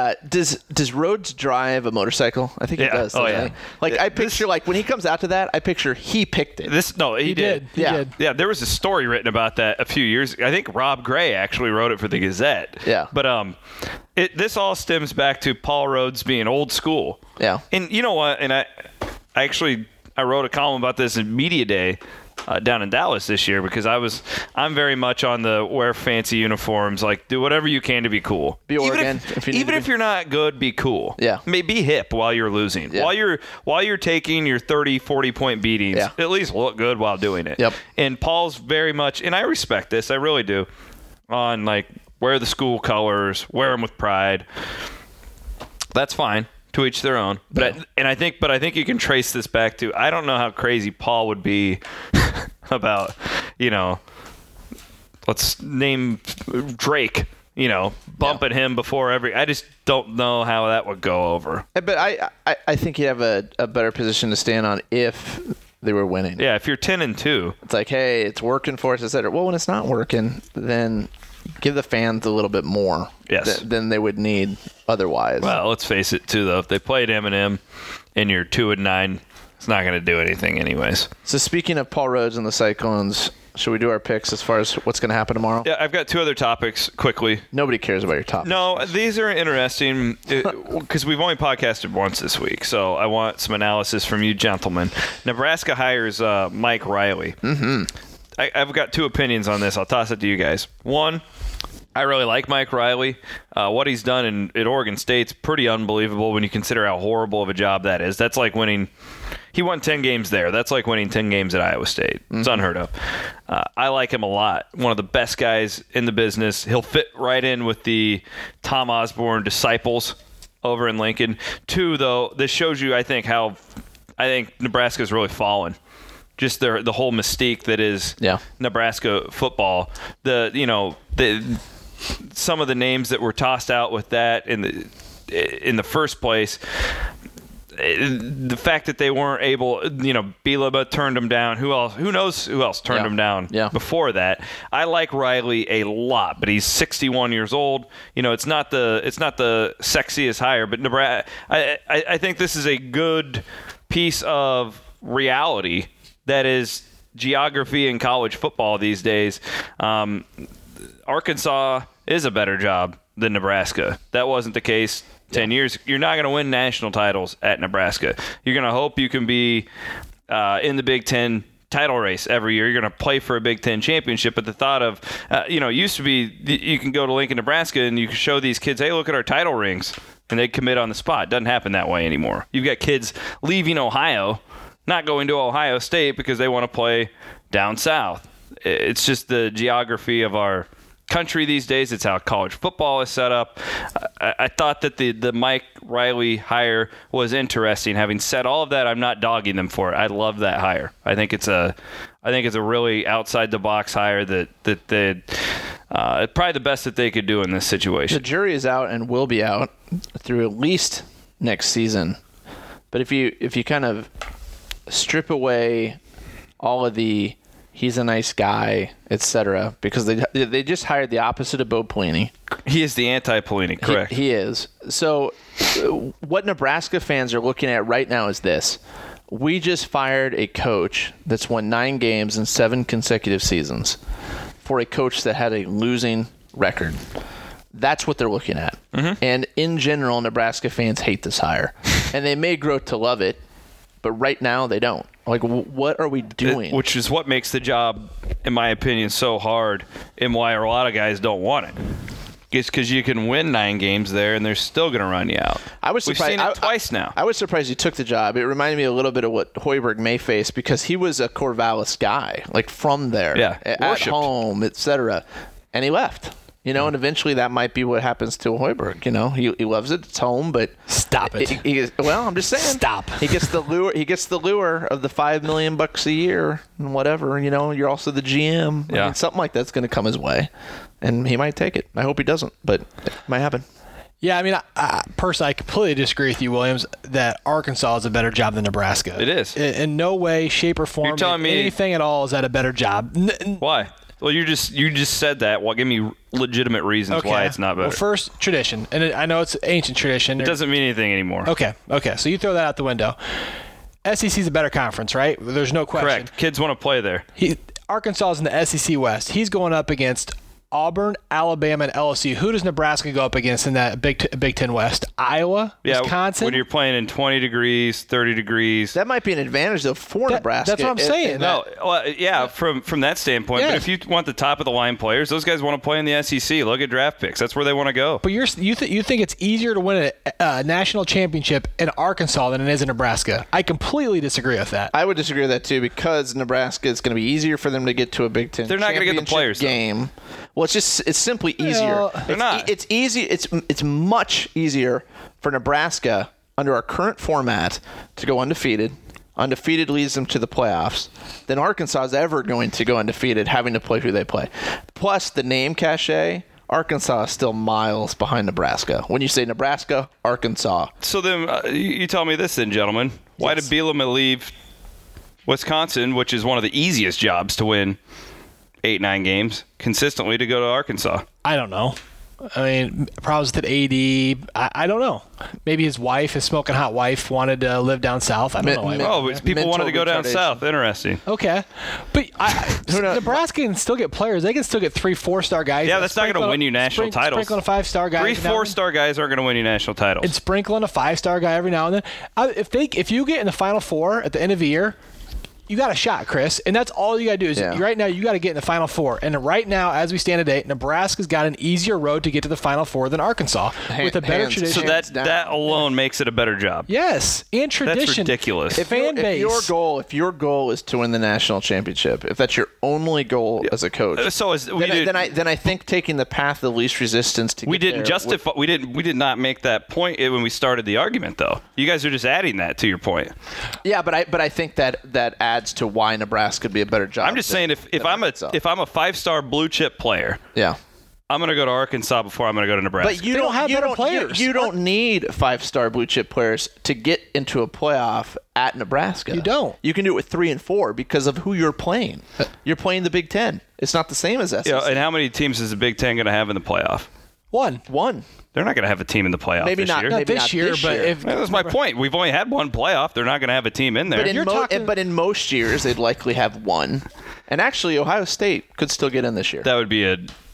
Speaker 4: Does Rhodes drive a motorcycle? I think he does.
Speaker 3: Oh yeah.
Speaker 4: Like I picture when he comes out to that, I picture he picked it.
Speaker 3: He did.
Speaker 5: He did.
Speaker 3: Yeah, there was a story written about that a few years ago. I think Rob Gray actually wrote it for the Gazette.
Speaker 4: Yeah.
Speaker 3: But this all stems back to Paul Rhodes being old school.
Speaker 4: Yeah.
Speaker 3: And you know what? And I wrote a column about this in Media Day down in Dallas this year because I'm very much on the wear fancy uniforms, like do whatever you can to be cool.
Speaker 4: Be Oregon.
Speaker 3: Even if you're not good, be cool.
Speaker 4: Yeah.
Speaker 3: Be hip while you're losing.
Speaker 4: Yeah.
Speaker 3: While you're taking your 30, 40 point beatings, at least look good while doing it.
Speaker 4: Yep.
Speaker 3: And Paul's very much, and I respect this, I really do, on like wear the school colors, wear them with pride. That's fine. To each their own, but I think you can trace this back to, I don't know how crazy Paul would be about, let's name Drake, bumping him before I just don't know how that would go over.
Speaker 4: But I think he'd have a better position to stand on if they were winning.
Speaker 3: Yeah, if you're 10-2,
Speaker 4: it's like, hey, it's working for us, etc. Well, when it's not working, then give the fans a little bit more than they would need otherwise.
Speaker 3: Well, let's face it, too, though. If they played M&M and you're 2-9, it's not going to do anything anyways.
Speaker 4: So speaking of Paul Rhoads and the Cyclones, should we do our picks as far as what's going to happen tomorrow?
Speaker 3: Yeah, I've got 2 other topics quickly.
Speaker 4: Nobody cares about your topics.
Speaker 3: No, these are interesting because we've only podcasted once this week, so I want some analysis from you gentlemen. Nebraska hires Mike Riley.
Speaker 4: Mm-hmm.
Speaker 3: I've got 2 opinions on this. I'll toss it to you guys. One, I really like Mike Riley. What he's done at Oregon State's pretty unbelievable when you consider how horrible of a job that is. That's like winning. He won 10 games there. That's like winning 10 games at Iowa State. It's unheard of. I like him a lot. One of the best guys in the business. He'll fit right in with the Tom Osborne disciples over in Lincoln. 2, though, this shows you, I think Nebraska's really fallen. Just the whole mystique that is Nebraska football. Some of the names that were tossed out with that in the first place. The fact that they weren't able, Bielema turned them down. Who else? Who knows who else turned them down before that? I like Riley a lot, but he's 61 years old. It's not the sexiest hire, but Nebraska. I think this is a good piece of reality that is geography in college football these days. Arkansas is a better job than Nebraska. That wasn't the case 10 years. You're not going to win national titles at Nebraska. You're going to hope you can be in the Big Ten title race every year. You're going to play for a Big Ten championship. But the thought of, it used to be you can go to Lincoln, Nebraska, and you can show these kids, hey, look at our title rings, and they commit on the spot. It doesn't happen that way anymore. You've got kids leaving Ohio, not going to Ohio State because they want to play down south. It's just the geography of our country these days. It's how college football is set up. I thought that the Mike Riley hire was interesting. Having said all of that, I'm not dogging them for it. I love that hire. I think it's a really outside the box hire that probably the best that they could do in this situation.
Speaker 4: The jury is out and will be out through at least next season. But if you kind of strip away all of the he's a nice guy, etc., because they just hired the opposite of Bo Pelini.
Speaker 3: He is the anti-Pelini, correct?
Speaker 4: He is. So what Nebraska fans are looking at right now is this. We just fired a coach that's won 9 games in 7 consecutive seasons for a coach that had a losing record. That's what they're looking at. Mm-hmm. And in general, Nebraska fans hate this hire. And they may grow to love it, but right now they don't. Like, what are we doing?
Speaker 3: Which is what makes the job, in my opinion, so hard and why a lot of guys don't want it. It's because you can win 9 games there and they're still going to run you out. We've seen it twice now.
Speaker 4: I was surprised he took the job. It reminded me a little bit of what Hoiberg may face because he was a Corvallis guy, like from there, at home, etc. And he left. And eventually that might be what happens to Hoiberg. He loves it. It's home, but
Speaker 5: stop it.
Speaker 4: I'm just saying.
Speaker 5: Stop.
Speaker 4: He gets the lure. He gets the lure of the $5 million a year and whatever. You're also the GM.
Speaker 3: Yeah.
Speaker 4: I mean, something like that's going to come his way, and he might take it. I hope he doesn't, but it might happen.
Speaker 5: Yeah, I mean, personally, I completely disagree with you, Williams, that Arkansas is a better job than Nebraska.
Speaker 3: It is.
Speaker 5: In no way, shape, or form.
Speaker 3: You're telling me
Speaker 5: anything at all is that a better job.
Speaker 3: Why? Well, you just said that. Well, give me legitimate reasons why it's not better.
Speaker 5: Well, first, tradition. And I know it's ancient tradition.
Speaker 3: It doesn't mean anything anymore.
Speaker 5: Okay. So you throw that out the window. SEC's a better conference, right? There's no question.
Speaker 3: Correct. Kids want to play there.
Speaker 5: Arkansas is in the SEC West. He's going up against Auburn, Alabama, and LSU. Who does Nebraska go up against in that Big Ten West? Iowa? Wisconsin?
Speaker 3: When you're playing in 20 degrees, 30 degrees.
Speaker 4: That might be an advantage, though, for Nebraska.
Speaker 5: That's what I'm saying.
Speaker 3: From that standpoint. Yeah. But if you want the top-of-the-line players, those guys want to play in the SEC. Look at draft picks. That's where they want to go.
Speaker 5: But you think it's easier to win a national championship in Arkansas than it is in Nebraska. I completely disagree with that.
Speaker 4: I would disagree with that, too, because Nebraska is going to be easier for them to get to a Big Ten
Speaker 3: They're not going to get the players
Speaker 4: game. Though. Well, it's simply easier.
Speaker 3: They're not.
Speaker 4: It's easy. It's much easier for Nebraska under our current format to go undefeated. Undefeated leads them to the playoffs. Than Arkansas is ever going to go undefeated, having to play who they play. Plus the name cachet. Arkansas is still miles behind Nebraska. When you say Nebraska, Arkansas.
Speaker 3: So then you tell me this, then, gentlemen. Why did Bielema leave Wisconsin, which is one of the easiest jobs to win 8-9 games consistently, to go to Arkansas?
Speaker 5: I don't know. I mean, problems with AD. I don't know. Maybe his smoking hot wife, wanted to live down south. I don't know.
Speaker 3: People wanted to go down south. Interesting.
Speaker 5: Okay, but Nebraska can still get players. They can still get 3 4-star guys.
Speaker 3: Yeah, that's not going to win you national titles.
Speaker 5: Sprinkling a 5-star guy.
Speaker 3: 3 4-star guys aren't going to win you national titles.
Speaker 5: And sprinkling a 5-star guy every now and then. If you get in the Final Four at the end of the year, you got a shot, Chris, and that's all you got to do is right now you got to get in the Final Four. And right now, as we stand today, Nebraska's got an easier road to get to the Final Four than Arkansas with a better tradition.
Speaker 3: So that alone makes it a better job.
Speaker 5: Yes, and tradition.
Speaker 3: That's ridiculous.
Speaker 5: If
Speaker 4: your goal is to win the national championship, if that's your only goal as a coach, then I think taking the path of least resistance to
Speaker 3: we did not make that point when we started the argument, though. You guys are just adding that to your point.
Speaker 4: Yeah, but I think that adds to why Nebraska would be a better job.
Speaker 3: I'm just saying if I'm a 5-star blue chip player, I'm going to go to Arkansas before I'm going to go to Nebraska.
Speaker 4: But you don't have better players. You don't need 5-star blue chip players to get into a playoff at Nebraska.
Speaker 5: You don't.
Speaker 4: You can do it with 3 and 4 because of who you're playing. You're playing the Big Ten. It's not the same as SEC.
Speaker 3: And how many teams is the Big Ten going to have in the playoff?
Speaker 5: One.
Speaker 3: They're not going to have a team in the playoff
Speaker 4: maybe
Speaker 3: this
Speaker 4: not,
Speaker 3: year.
Speaker 5: Not this year, but
Speaker 3: that's my point. We've only had one playoff. They're not going to have a team in there.
Speaker 4: But in most years, they'd likely have one. And actually, Ohio State could still get in this year.
Speaker 3: That would be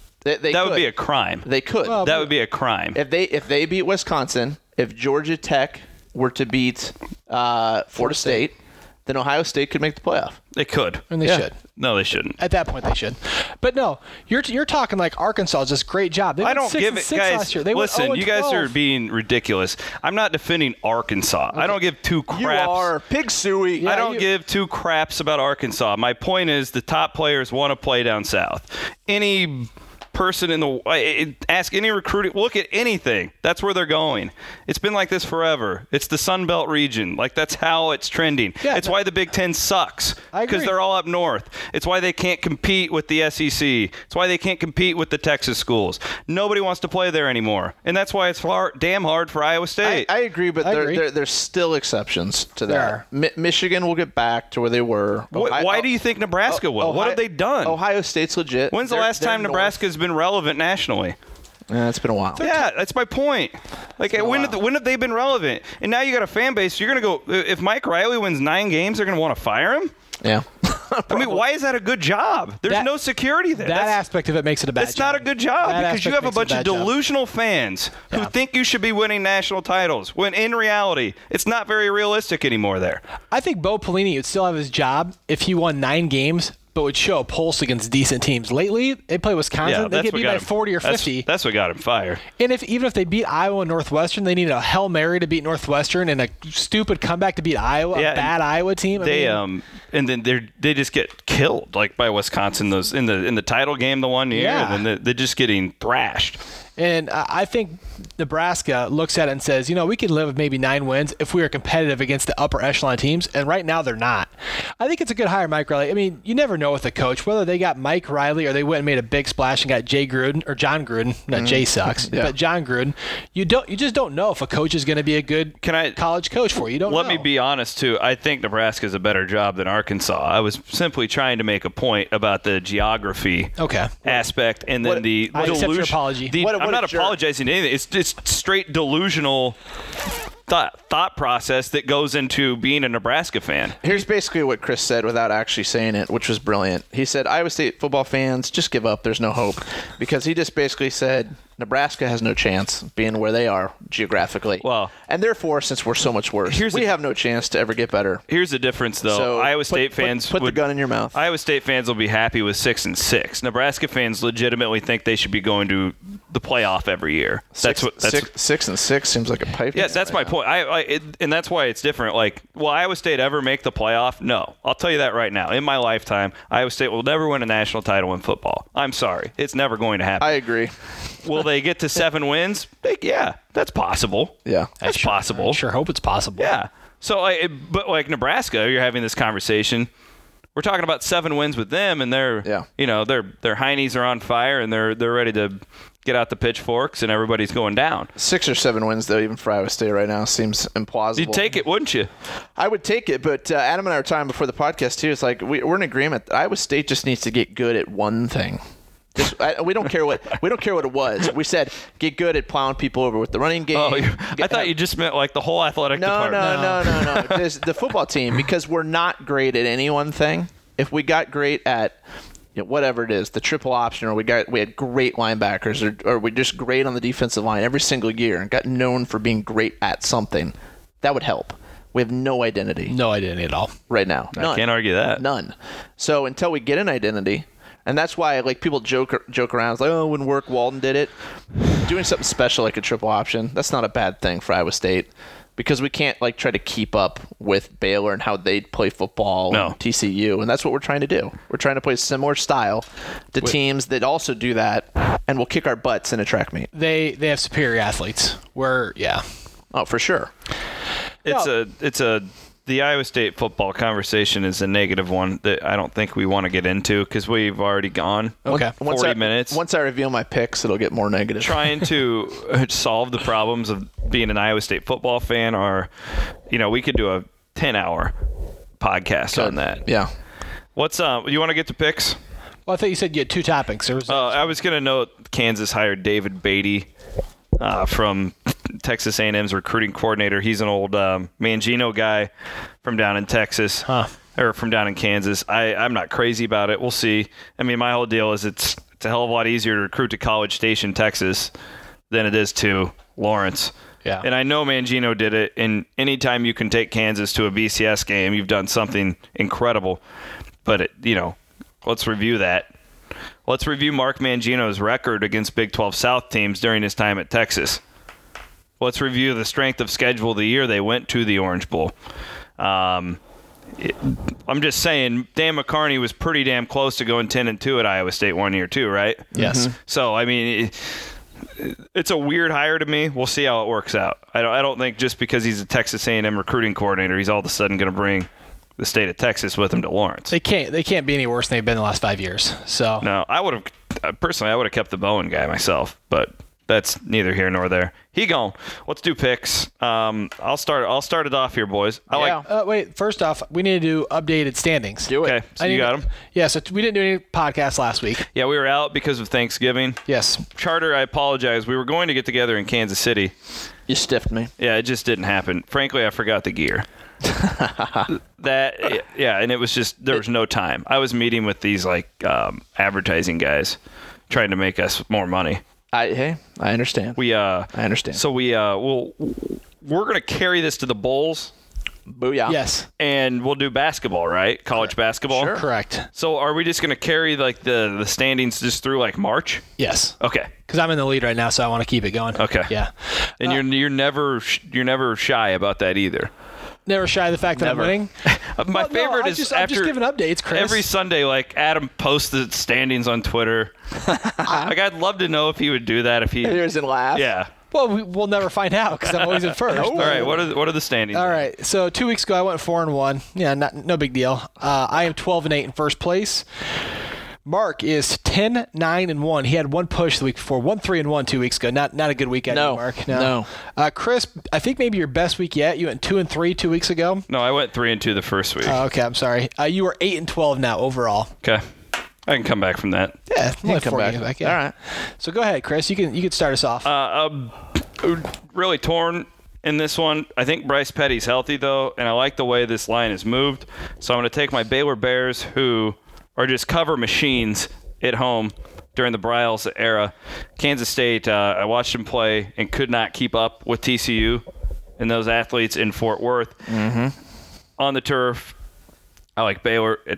Speaker 3: a crime.
Speaker 4: They could.
Speaker 3: Well, that would be a crime.
Speaker 4: If they beat Wisconsin, if Georgia Tech were to beat Florida State, then Ohio State could make the playoff.
Speaker 3: They could.
Speaker 5: And they should.
Speaker 3: No, they shouldn't.
Speaker 5: At that point, they should. But no, you're talking like Arkansas is just great job. They
Speaker 3: I don't give it, guys.
Speaker 5: Last year. They
Speaker 3: listen, you guys are being ridiculous. I'm not defending Arkansas. Okay. I don't give 2 craps.
Speaker 4: You are pig suey.
Speaker 3: Yeah, I don't give 2 craps about Arkansas. My point is the top players want to play down south. Any person ask any recruiting, look at anything. That's where they're going. It's been like this forever. It's the Sun Belt region. Like, that's how it's trending. Yeah, it's why the Big Ten sucks, because they're all up north. It's why they can't compete with the SEC. It's why they can't compete with the Texas schools. Nobody wants to play there anymore, and that's why it's damn hard for Iowa State.
Speaker 4: I agree, but there's still exceptions to that. Michigan will get back to where they were.
Speaker 3: Why do you think Nebraska will? What have they done?
Speaker 4: Ohio State's legit.
Speaker 3: When's the last time Nebraska's been relevant nationally?
Speaker 4: It's been a while.
Speaker 3: Yeah, that's my point. Like, when have they been relevant? And now you got a fan base. You're going to go, if Mike Riley wins 9 games, they're going to want to fire him?
Speaker 4: Yeah.
Speaker 3: I mean, why is that a good job? There's no security there.
Speaker 5: That aspect of it makes it a bad job.
Speaker 3: It's not a good job because you have a bunch of delusional fans who think you should be winning national titles, when in reality, it's not very realistic anymore there.
Speaker 5: I think Bo Pelini would still have his job if he won 9 games, but would show a pulse against decent teams. Lately, they play Wisconsin. They get beat by 40 or 50.
Speaker 3: That's what got him fired.
Speaker 5: And even if they beat Iowa and Northwestern, they need a Hail Mary to beat Northwestern and a stupid comeback to beat Iowa, a bad Iowa team.
Speaker 3: And then they just get killed, like, by Wisconsin in the title game the one year, and then they're just getting thrashed.
Speaker 5: And I think Nebraska looks at it and says, we could live with maybe 9 wins if we are competitive against the upper echelon teams, and right now they're not. I think it's a good hire, Mike Riley. I mean, you never know with a coach, whether they got Mike Riley or they went and made a big splash and got Jay Gruden, or John Gruden, not Jay sucks, but John Gruden. You just don't know if a coach is going to be a good college coach for you. You don't know.
Speaker 3: Let me be honest, too. I think Nebraska is a better job than Arkansas. I was simply trying to make a point about the geography aspect, and then the
Speaker 5: I accept your apology.
Speaker 3: I'm not apologizing to anything. It's straight delusional thought process that goes into being a Nebraska fan.
Speaker 4: Here's basically what Chris said without actually saying it, which was brilliant. He said, Iowa State football fans, just give up. There's no hope. Because he just basically said, Nebraska has no chance being where they are geographically.
Speaker 3: Well,
Speaker 4: and therefore, since we're so much worse, we have no chance to ever get better.
Speaker 3: Here's the difference, though.
Speaker 4: So
Speaker 3: Iowa State fans
Speaker 4: put the gun in your mouth.
Speaker 3: Iowa State fans will be happy with 6-6. Nebraska fans legitimately think they should be going to the playoff every year.
Speaker 4: 6-6 seems like a pipe.
Speaker 3: Yeah, that's my point. And that's why it's different. Like, will Iowa State ever make the playoff? No. I'll tell you that right now. In my lifetime, Iowa State will never win a national title in football. I'm sorry. It's never going to happen.
Speaker 4: I agree.
Speaker 3: Will they get to 7 wins? Yeah, that's possible.
Speaker 4: Yeah.
Speaker 3: That's possible.
Speaker 5: I sure hope it's possible.
Speaker 3: Yeah. So, but like Nebraska, you're having this conversation. We're talking about 7 wins with them, and their heinies are on fire, and they're ready to get out the pitchforks, and everybody's going down.
Speaker 4: 6 or 7 wins, though, even for Iowa State right now, seems implausible.
Speaker 3: You'd take it, wouldn't you?
Speaker 4: I would take it, but Adam and I were talking before the podcast, too. It's like we're in agreement. Iowa State just needs to get good at one thing. We don't care what it was. We said get good at plowing people over with the running game.
Speaker 3: Oh, I thought you just meant like the whole athletic department.
Speaker 4: No. The football team, because we're not great at any one thing. If we got great at whatever it is, the triple option, or we had great linebackers, or we're just great on the defensive line every single year and got known for being great at something, that would help. We have no identity.
Speaker 5: No identity at all.
Speaker 4: Right now. None.
Speaker 3: I can't argue that.
Speaker 4: None. So until we get an identity, and that's why like people joke around. It's like, oh, it wouldn't work. Walden did it. Doing something special like a triple option, that's not a bad thing for Iowa State, because we can't like try to keep up with Baylor and how they play football and TCU, and that's what we're trying to do. We're trying to play a similar style to teams that also do that, and will kick our butts in a track meet.
Speaker 5: They have superior athletes.
Speaker 4: Oh, for sure.
Speaker 3: The Iowa State football conversation is a negative one that I don't think we want to get into because we've already gone 40 minutes.
Speaker 4: Once I reveal my picks, it'll get more negative.
Speaker 3: Trying to solve the problems of being an Iowa State football fan, or, we could do a 10-hour podcast on that.
Speaker 4: Yeah.
Speaker 3: What's you want to get to picks?
Speaker 5: Well, I thought you said you had 2 topics.
Speaker 3: I was going to note Kansas hired David Beatty from Texas A&M's recruiting coordinator. He's an old Mangino guy from down in Texas, or from down in Kansas. I'm not crazy about it. We'll see. I mean, my whole deal is it's a hell of a lot easier to recruit to College Station, Texas, than it is to Lawrence.
Speaker 5: Yeah.
Speaker 3: And I know Mangino did it, and anytime you can take Kansas to a BCS game, you've done something incredible. But, let's review that. Let's review Mark Mangino's record against Big 12 South teams during his time at Texas. Let's review the strength of schedule the year they went to the Orange Bowl. I'm just saying, Dan McCarney was pretty damn close to going 10-2 at Iowa State one year too, right?
Speaker 5: Yes.
Speaker 3: Mm-hmm. So, I mean, it's a weird hire to me. We'll see how it works out. I don't think just because he's a Texas A&M recruiting coordinator, he's all of a sudden going to bring the state of Texas with him to Lawrence.
Speaker 5: They can't be any worse than they've been the last 5 years. So
Speaker 3: no, I would have kept the Bowen guy myself, but that's neither here nor there. He gone. Let's do picks. I'll start it off here, boys.
Speaker 5: Wait. First off, we need to do updated standings.
Speaker 4: Do it.
Speaker 3: Okay, so you got them.
Speaker 5: Yeah. So we didn't do any podcasts last week.
Speaker 3: Yeah, we were out because of Thanksgiving.
Speaker 5: Yes.
Speaker 3: Charter, I apologize. We were going to get together in Kansas City.
Speaker 4: You stiffed me.
Speaker 3: Yeah, it just didn't happen. Frankly, I forgot the gear. And it was just there was no time. I was meeting with these advertising guys trying to make us more money.
Speaker 4: I understand.
Speaker 3: I
Speaker 4: understand.
Speaker 3: So we're going to carry this to the bowls.
Speaker 4: Booyah.
Speaker 5: Yes.
Speaker 3: And we'll do basketball, right? College basketball.
Speaker 4: Sure.
Speaker 5: Correct.
Speaker 3: So are we just going to carry the standings just through March?
Speaker 5: Yes.
Speaker 3: Okay.
Speaker 5: Because I'm in the lead right now, so I want to keep it going.
Speaker 3: Okay.
Speaker 5: Yeah.
Speaker 3: And you're never shy about that either.
Speaker 5: Never shy of the fact that I'm winning.
Speaker 3: My favorite is
Speaker 5: I'm just giving updates, Chris.
Speaker 3: Every Sunday, Adam posts the standings on Twitter. I'd love to know if he would do that if he
Speaker 4: doesn't laugh.
Speaker 3: Yeah.
Speaker 5: Well, we'll never find out because I'm always in first.
Speaker 3: All right. What are the standings?
Speaker 5: All right. So 2 weeks ago, I went 4-1. Yeah, no big deal. I am 12-8 in first place. Mark is 10-9-1. He had one push the week before. 1-3-1 2 weeks ago. Not a good week, Mark.
Speaker 4: No.
Speaker 5: Chris, I think maybe your best week yet. You went 2-3 2 weeks ago.
Speaker 3: No, I went 3-2 the first week.
Speaker 5: Okay, I'm sorry. You are 8-12 now overall.
Speaker 3: Okay, I can come back from that.
Speaker 5: Yeah,
Speaker 4: you can come back.
Speaker 5: Yeah.
Speaker 4: All right.
Speaker 5: So go ahead, Chris. You can start us off.
Speaker 3: Really torn in this one. I think Bryce Petty's healthy though, and I like the way this line is moved. So I'm going to take my Baylor Bears, who are just cover machines at home during the Bryles era. Kansas State, I watched them play and could not keep up with TCU and those athletes in Fort Worth. Mm-hmm. On the turf, I like Baylor at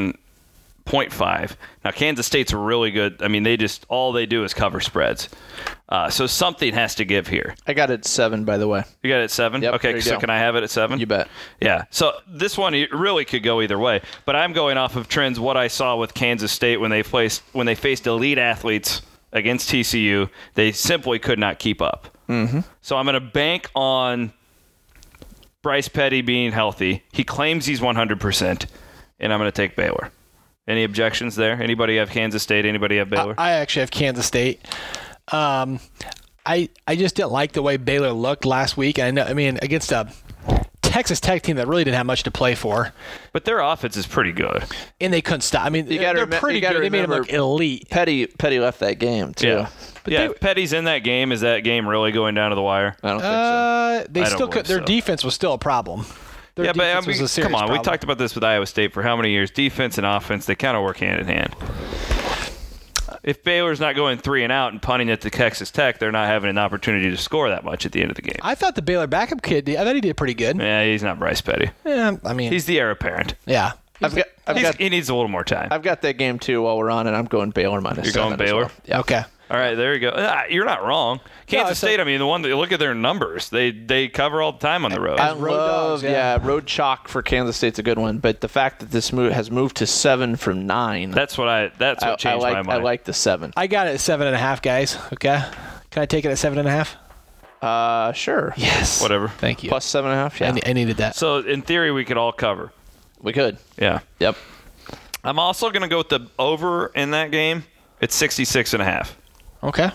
Speaker 3: 7.5. Now, Kansas State's really good. I mean, all they do is cover spreads. So something has to give here.
Speaker 4: I got it at 7, by the way.
Speaker 3: You got it at 7?
Speaker 4: Yep,
Speaker 3: okay, so can I have it at 7?
Speaker 4: You bet.
Speaker 3: Yeah. So this one it really could go either way, but I'm going off of trends. What I saw with Kansas State when they faced elite athletes against TCU, they simply could not keep up. Mm-hmm. So I'm going to bank on Bryce Petty being healthy. He claims he's 100%, and I'm going to take Baylor. Any objections there? Anybody have Kansas State? Anybody have Baylor?
Speaker 5: I actually have Kansas State. I just didn't like the way Baylor looked last week. I mean, against a Texas Tech team that really didn't have much to play for.
Speaker 3: But their offense is pretty good.
Speaker 5: And they couldn't stop. I mean, they're pretty good. They made them look elite.
Speaker 4: Petty left that game, too.
Speaker 3: Yeah. But if Petty's in that game, is that game really going down to the wire?
Speaker 4: I don't think so.
Speaker 5: Their defense was still a problem. Their
Speaker 3: but
Speaker 5: was a serious
Speaker 3: come on.
Speaker 5: problem.
Speaker 3: We talked about this with Iowa State for how many years? Defense and offense, they kind of work hand in hand. If Baylor's not going 3 and out and punting it to Texas Tech, they're not having an opportunity to score that much at the end of the game.
Speaker 5: I thought the Baylor backup kid, I thought he did pretty good.
Speaker 3: Yeah, he's not Bryce Petty.
Speaker 5: Yeah, I mean.
Speaker 3: He's the heir apparent.
Speaker 5: Yeah.
Speaker 3: He needs a little more time.
Speaker 4: I've got that game, too, while we're on, and I'm going Baylor minus 7.
Speaker 3: You're going Baylor?
Speaker 4: Well. Yeah.
Speaker 5: Okay.
Speaker 3: All right, there you go. You're not wrong. Kansas State, I mean, the one that look at their numbers. They cover all the time on the road.
Speaker 4: I love, road chalk for Kansas State's a good one, but the fact that this has moved to 7 from 9.
Speaker 3: That's what changed my mind.
Speaker 4: I like the 7.
Speaker 5: I got it at 7.5, guys. Okay. Can I take it at 7.5?
Speaker 4: Sure.
Speaker 5: Yes.
Speaker 3: Whatever.
Speaker 5: Thank you.
Speaker 4: Plus 7.5. Yeah.
Speaker 5: I needed that.
Speaker 3: So in theory, we could all cover.
Speaker 4: We could.
Speaker 3: Yeah.
Speaker 4: Yep.
Speaker 3: I'm also going to go with the over in that game. It's 66.5.
Speaker 5: Okay.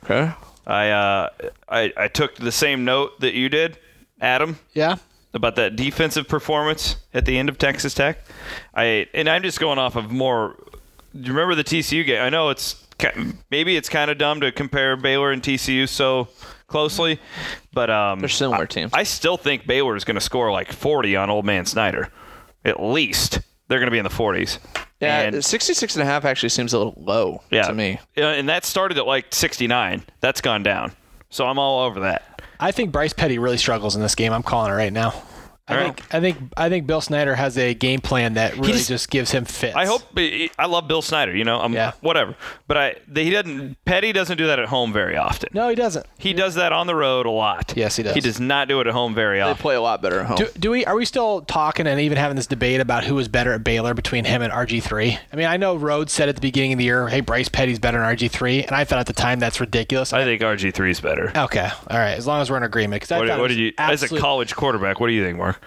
Speaker 3: I took the same note that you did, Adam.
Speaker 5: Yeah.
Speaker 3: About that defensive performance at the end of Texas Tech. I'm just going off of more. Do you remember the TCU game? I know maybe it's kind of dumb to compare Baylor and TCU so closely, but
Speaker 4: they're similar teams.
Speaker 3: I still think Baylor is going to score like 40 on Old Man Snyder, at least. They're going to be in the 40s.
Speaker 4: Yeah, 66.5 actually seems a little low to me.
Speaker 3: And that started at like 69. That's gone down. So I'm all over that.
Speaker 5: I think Bryce Petty really struggles in this game. I'm calling it right now. I think Bill Snyder has a game plan that really just gives him fits.
Speaker 3: I love Bill Snyder, whatever. But Petty doesn't do that at home very often.
Speaker 5: No, he doesn't.
Speaker 3: He does that on the road a lot.
Speaker 5: Yes, he does.
Speaker 3: He does not do it at home very often.
Speaker 4: They play a lot better at home.
Speaker 5: Are we still talking and even having this debate about who was better at Baylor between him and RG3? I mean, I know Rhodes said at the beginning of the year, hey, Bryce Petty's better than RG3, and I thought at the time that's ridiculous.
Speaker 3: I think RG3 is better.
Speaker 5: Okay. All right. As long as we're in agreement.
Speaker 3: What did you, as a college quarterback, what do you think, Mark?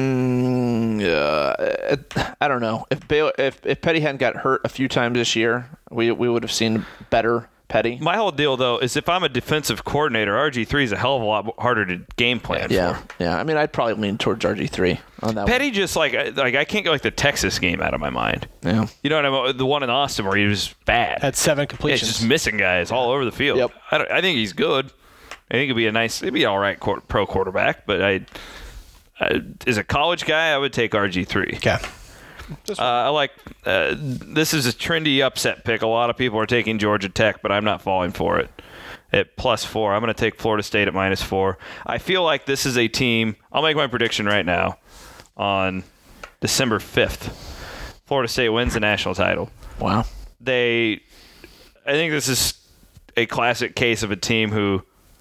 Speaker 4: I don't know. If Petty hadn't got hurt a few times this year, we would have seen better Petty.
Speaker 3: My whole deal, though, is if I'm a defensive coordinator, RG3 is a hell of a lot harder to game plan for.
Speaker 4: Yeah. I mean, I'd probably lean towards RG3 on that
Speaker 3: Petty
Speaker 4: one.
Speaker 3: just I can't get the Texas game out of my mind.
Speaker 4: Yeah.
Speaker 3: You know what I mean? The one in Austin where he was bad.
Speaker 5: Had 7 completions.
Speaker 3: It's just missing guys all over the field.
Speaker 4: Yep.
Speaker 3: I think he's good. I think it'd be all right pro quarterback, but as a college guy, I would take RG3.
Speaker 5: Okay.
Speaker 3: I like this is a trendy upset pick. A lot of people are taking Georgia Tech, but I'm not falling for it. At +4, I'm going to take Florida State at -4. I feel like this is a team. I'll make my prediction right now. On December 5th, Florida State wins the national title.
Speaker 4: Wow.
Speaker 3: I think this is a classic case of a team who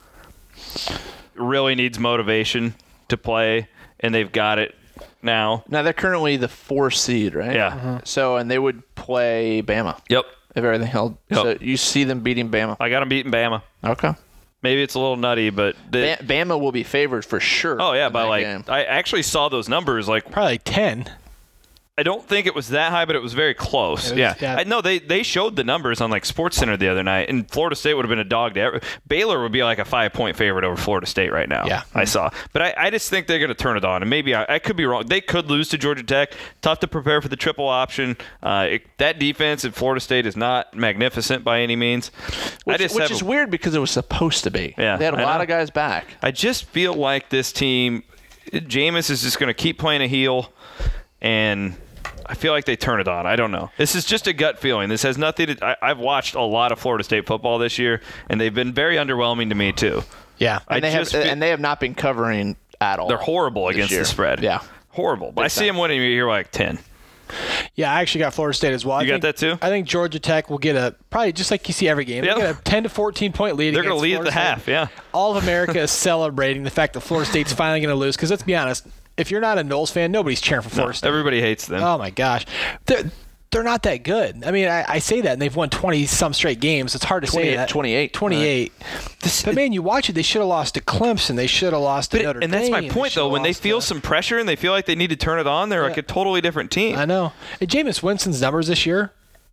Speaker 3: really needs motivation to play, and they've got it now.
Speaker 4: Now, they're currently the 4 seed, right?
Speaker 3: Yeah.
Speaker 5: Mm-hmm.
Speaker 4: So, and they would play Bama.
Speaker 3: Yep.
Speaker 4: If everything held.
Speaker 3: Yep.
Speaker 4: So, you see them beating Bama.
Speaker 3: I got them beating Bama.
Speaker 4: Okay.
Speaker 3: Maybe it's a little nutty, but...
Speaker 4: Bama will be favored for sure.
Speaker 3: Oh, yeah, by
Speaker 4: game.
Speaker 3: I actually saw those numbers,
Speaker 5: probably 10.
Speaker 3: I don't think it was that high, but it was very close. I know they showed the numbers on SportsCenter the other night, and Florida State would have been a dog to Baylor would be like a 5-point favorite over Florida State right now.
Speaker 5: Yeah.
Speaker 3: I saw. But I just think they're going to turn it on, and maybe I could be wrong. They could lose to Georgia Tech. Tough to prepare for the triple option. That defense at Florida State is not magnificent by any means.
Speaker 4: Which is weird because it was supposed to be.
Speaker 3: Yeah,
Speaker 4: they had a lot of guys back.
Speaker 3: I just feel like this team, Jameis is just going to keep playing a heel, and I feel like they turn it on. I don't know. This is just a gut feeling. This has nothing to. I've watched a lot of Florida State football this year, and they've been very underwhelming to me too.
Speaker 5: Yeah,
Speaker 4: and they have not been covering at all.
Speaker 3: They're horrible against the spread.
Speaker 4: Yeah,
Speaker 3: horrible. But I see them winning here like 10.
Speaker 5: Yeah, I actually got Florida State as well.
Speaker 3: You got that too?
Speaker 5: I think Georgia Tech will get probably just like you see every game. They'll get a 10 to 14 point lead.
Speaker 3: They're going to lead at the half. Yeah.
Speaker 5: All of America is celebrating the fact that Florida State's finally going to lose. Because let's be honest, if you're not a Knowles fan, nobody's cheering for Florida State.
Speaker 3: Everybody hates them.
Speaker 5: Oh my gosh, they're not that good. I mean, I say that, and they've won 20-some straight games. It's hard to say that.
Speaker 4: 28.
Speaker 5: But, man, you watch it, they should have lost to Clemson. They should have lost to Notre Dame.
Speaker 3: And that's my point, though. When they feel some pressure and they feel like they need to turn it on, they're like a totally different team.
Speaker 5: I know. And Jameis Winston's numbers this year,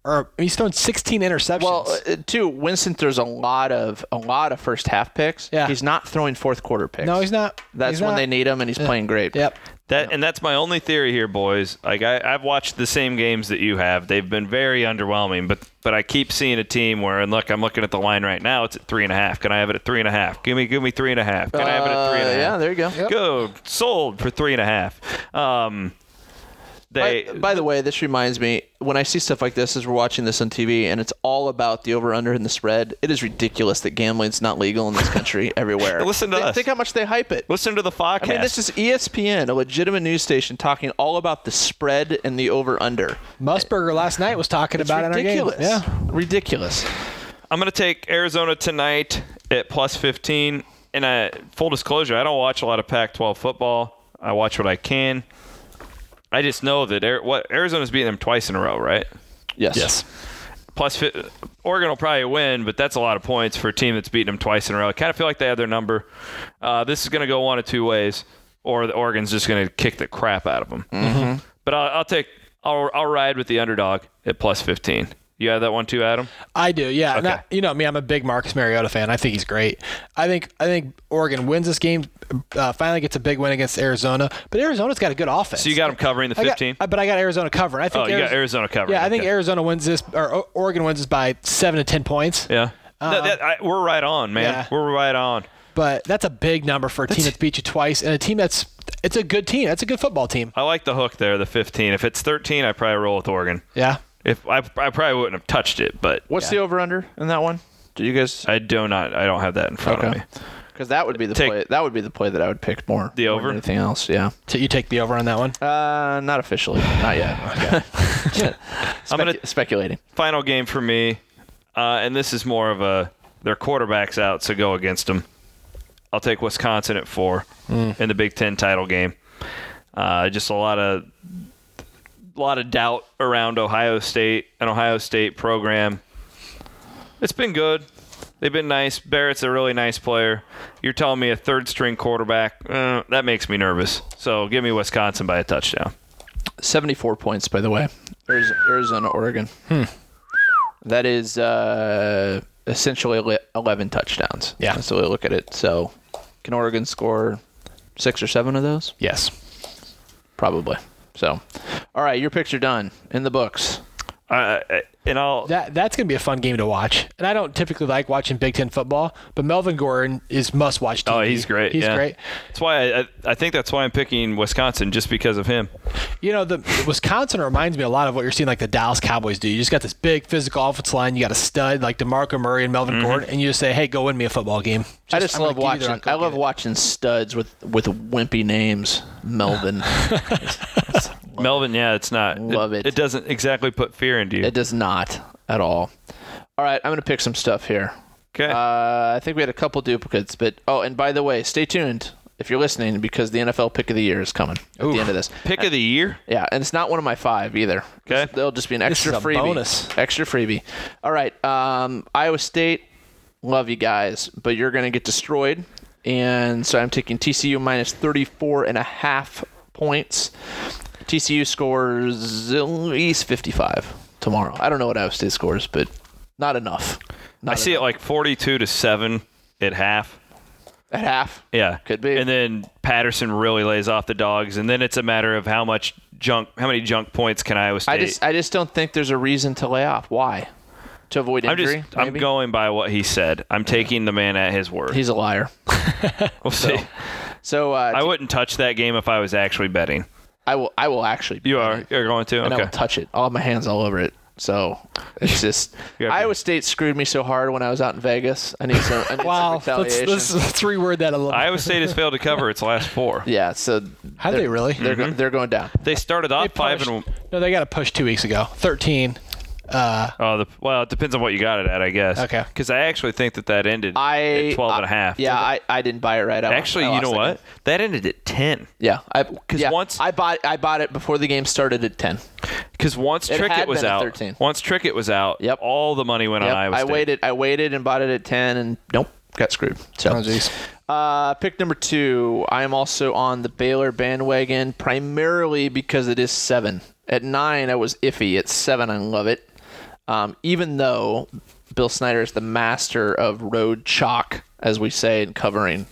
Speaker 5: He's thrown 16 interceptions.
Speaker 4: Well, too, Winston throws a lot of first half picks.
Speaker 5: Yeah.
Speaker 4: He's not throwing fourth quarter picks.
Speaker 5: No, he's not.
Speaker 4: That's when they need him, and he's playing great.
Speaker 5: Yep.
Speaker 3: And that's my only theory here, boys. Like I've watched the same games that you have. They've been very underwhelming, but I keep seeing a team where, and look, I'm looking at the line right now. It's at 3.5. Can I have it at 3.5? Give me 3.5. Can I have it at 3.5?
Speaker 4: Yeah, there you go.
Speaker 5: Yep.
Speaker 3: Go sold for 3.5.
Speaker 4: By the way, this reminds me, when I see stuff like this as we're watching this on TV and it's all about the over-under and the spread, it is ridiculous that gambling's not legal in this country everywhere.
Speaker 3: Listen to us.
Speaker 4: Think how much they hype it.
Speaker 3: Listen to the podcast.
Speaker 4: I mean, this is ESPN, a legitimate news station, talking all about the spread and the over-under.
Speaker 5: Musburger last night was talking about it in our game.
Speaker 4: Yeah, ridiculous.
Speaker 3: I'm going to take Arizona tonight at plus 15. And full disclosure, I don't watch a lot of Pac-12 football. I watch what I can. I just know that Arizona's beating them twice in a row, right?
Speaker 4: Yes.
Speaker 3: Plus, Oregon will probably win, but that's a lot of points for a team that's beaten them twice in a row. I kind of feel like they have their number. This is going to go one of two ways, or the Oregon's just going to kick the crap out of them.
Speaker 4: Mm-hmm.
Speaker 3: But I'll ride with the underdog at plus 15. You have that one too, Adam?
Speaker 5: I do, yeah.
Speaker 3: Okay.
Speaker 5: You know me, I'm a big Marcus Mariota fan. I think he's great. I think Oregon wins this game, finally gets a big win against Arizona. But Arizona's got a good offense.
Speaker 3: So you got them covering the 15?
Speaker 5: But I got Arizona covering. I think
Speaker 3: you got Arizona covering.
Speaker 5: Yeah, I think
Speaker 3: okay.
Speaker 5: Arizona wins this, or Oregon wins this by 7 to 10 points.
Speaker 3: Yeah. We're right on, man.
Speaker 5: Yeah.
Speaker 3: We're right on.
Speaker 5: But that's a big number for a team that's beat you twice, and a team it's a good team. That's a good football team.
Speaker 3: I like the hook there, the 15. If it's 13, I probably roll with Oregon.
Speaker 5: Yeah.
Speaker 3: If I probably wouldn't have touched it, but
Speaker 4: What's the over/under in that one? Do you guys?
Speaker 3: I don't have that in front of me.
Speaker 4: Because that would be the play. That would be the play that I would pick more.
Speaker 3: The over?
Speaker 4: More than anything else? Yeah.
Speaker 5: So you take the over on that one?
Speaker 4: Not officially. Not yet. Okay.
Speaker 3: I'm gonna
Speaker 4: speculating.
Speaker 3: Final game for me, and this is more of their quarterback's out, so go against them. I'll take Wisconsin at 4 in the Big Ten title game. Just a lot of doubt around Ohio State, an Ohio State program. It's been good. They've been nice. Barrett's a really nice player. You're telling me a third-string quarterback, that makes me nervous. So give me Wisconsin by a touchdown.
Speaker 4: 74 points, by the way. Arizona, Oregon. That is essentially 11 touchdowns.
Speaker 5: Yeah.
Speaker 4: That's the way I look at it. So can Oregon score 6 or 7 of those?
Speaker 5: Yes.
Speaker 4: Probably. So, all right, your picks are done in the books.
Speaker 5: That's gonna be a fun game to watch. And I don't typically like watching Big Ten football, but Melvin Gordon is must-watch TV.
Speaker 3: Oh, he's great.
Speaker 5: He's great.
Speaker 3: That's why I think that's why I'm picking Wisconsin, just because of him.
Speaker 5: You know, the Wisconsin reminds me a lot of what you're seeing like the Dallas Cowboys do. You just got this big physical offensive line. You got a stud like DeMarco Murray and Melvin Gordon, and you just say, "Hey, go win me a football game."
Speaker 4: I just love watching. I love watching studs with wimpy names. Melvin.
Speaker 3: Melvin, yeah, it's not.
Speaker 4: Love it.
Speaker 3: It doesn't exactly put fear into you.
Speaker 4: It does not at all. All right, I'm going to pick some stuff here.
Speaker 3: Okay.
Speaker 4: I think we had a couple duplicates, but and by the way, stay tuned if you're listening because the NFL Pick of the Year is coming at the end of this.
Speaker 3: Pick of the year?
Speaker 4: Yeah, and it's not one of my 5 either.
Speaker 3: Okay.
Speaker 4: There'll just be an extra freebie.
Speaker 5: Bonus.
Speaker 4: Extra freebie. All right, Iowa State, love you guys, but you're going to get destroyed. And so I'm taking TCU minus 34.5 points. TCU scores at least 55 tomorrow. I don't know what Iowa State scores, but not enough.
Speaker 3: I see it like 42-7 at half.
Speaker 4: At half?
Speaker 3: Yeah.
Speaker 4: Could be.
Speaker 3: And then Patterson really lays off the dogs, and then it's a matter of how many junk points can Iowa State.
Speaker 4: I just don't think there's a reason to lay off. Why? To avoid injury?
Speaker 3: I'm going by what he said. I'm taking the man at his word.
Speaker 4: He's a liar.
Speaker 3: We'll see.
Speaker 4: So
Speaker 3: I wouldn't touch that game if I was actually betting.
Speaker 4: I will actually.
Speaker 3: You're going to?
Speaker 4: And
Speaker 3: okay.
Speaker 4: I will touch it. I'll have my hands all over it. So it's just Iowa State screwed me so hard when I was out in Vegas. I need some retaliation.
Speaker 5: Let's reword that a little.
Speaker 3: Iowa State has failed to cover its last 4.
Speaker 4: Yeah. So
Speaker 5: Have they really?
Speaker 4: They're going down.
Speaker 3: They started off 5-1.
Speaker 5: No, they got a push 2 weeks ago. 13.
Speaker 3: Well, it depends on what you got it at, I guess.
Speaker 5: Okay.
Speaker 3: Because I actually think that ended at 12.5.
Speaker 4: Yeah, I didn't buy it right.
Speaker 3: Actually, you know what? That ended at 10.
Speaker 4: Yeah,
Speaker 3: once
Speaker 4: I bought it before the game started at 10.
Speaker 3: Because once Trickett was out,
Speaker 4: 13.
Speaker 3: once Trickett was out,
Speaker 4: Yep.
Speaker 3: all the money went on Iowa State.
Speaker 4: I waited and bought it at 10, and nope, got screwed. So, pick number 2. I am also on the Baylor bandwagon, primarily because it is 7. At 9, I was iffy. At 7, I love it. Even though Bill Snyder is the master of road chalk, as we say in covering,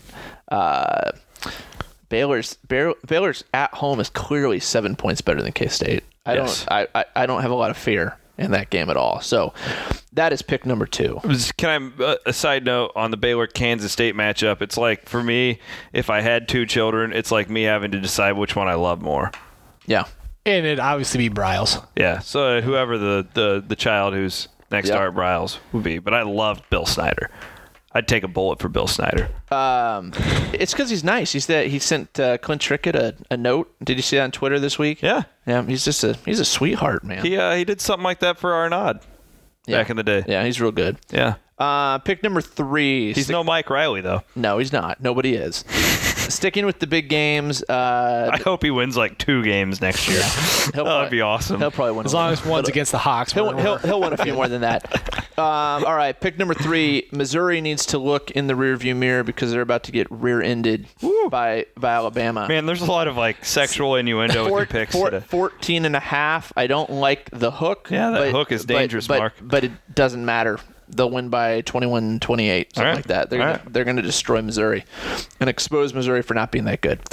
Speaker 4: Baylor's at home is clearly 7 points better than K-State. I don't have a lot of fear in that game at all. So that is pick number 2.
Speaker 3: Can I a side note on the Baylor-Kansas State matchup? It's like, for me, if I had 2 children, it's like me having to decide which one I love more.
Speaker 4: Yeah.
Speaker 5: And it'd obviously be Briles.
Speaker 3: Yeah. So whoever the child who's next to Art Briles would be. But I love Bill Snyder. I'd take a bullet for Bill Snyder.
Speaker 4: It's because he's nice. He sent Clint Trickett a note. Did you see that on Twitter this week?
Speaker 3: Yeah.
Speaker 4: Yeah. He's a sweetheart, man.
Speaker 3: He did something like that for Arnaud back in the day.
Speaker 4: Yeah, he's real good.
Speaker 3: Yeah.
Speaker 4: Pick number 3.
Speaker 3: He's no Mike Riley, though.
Speaker 4: No, he's not. Nobody is. Sticking with the big games.
Speaker 3: I hope he wins like 2 games next year. That'd be awesome.
Speaker 4: He'll probably win.
Speaker 5: As long as one's against the Hawks.
Speaker 4: He'll win a few more than that. All right, pick number 3. Missouri needs to look in the rearview mirror because they're about to get rear-ended by Alabama.
Speaker 3: Man, there's a lot of like sexual innuendo with your picks today.
Speaker 4: 14.5. I don't like the hook.
Speaker 3: Yeah, that hook is dangerous, Mark.
Speaker 4: But it doesn't matter. They'll win by 21-28, something like that. They're going to destroy Missouri and expose Missouri for not being that good.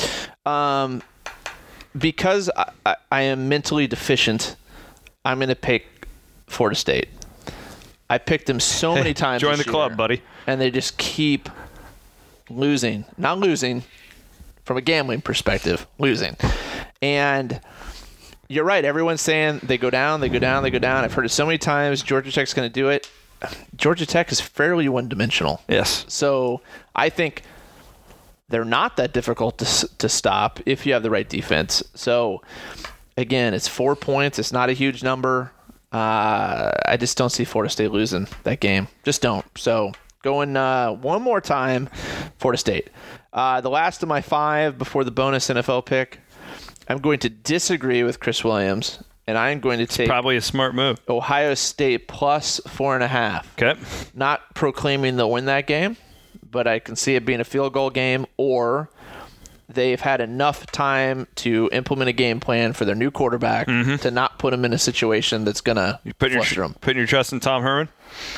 Speaker 4: Because I am mentally deficient, I'm going to pick Florida State. I picked them so many times.
Speaker 3: Join the club, buddy.
Speaker 4: And they just keep losing. Not losing from a gambling perspective, losing. And you're right. Everyone's saying they go down, they go down, they go down. I've heard it so many times. Georgia Tech's going to do it. Georgia Tech is fairly one-dimensional.
Speaker 3: Yes.
Speaker 4: So I think they're not that difficult to stop if you have the right defense. So, again, it's 4 points. It's not a huge number. I just don't see Florida State losing that game. Just don't. So, going one more time, Florida State. The last of my 5 before the bonus NFL pick, I'm going to disagree with Chris Williams. And I'm going to take
Speaker 3: probably a smart move.
Speaker 4: Ohio State plus 4.5.
Speaker 3: Okay.
Speaker 4: Not proclaiming they'll win that game, but I can see it being a field goal game, or they've had enough time to implement a game plan for their new quarterback to not put him in a situation that's going to fluster him.
Speaker 3: Putting your trust in Tom Herman?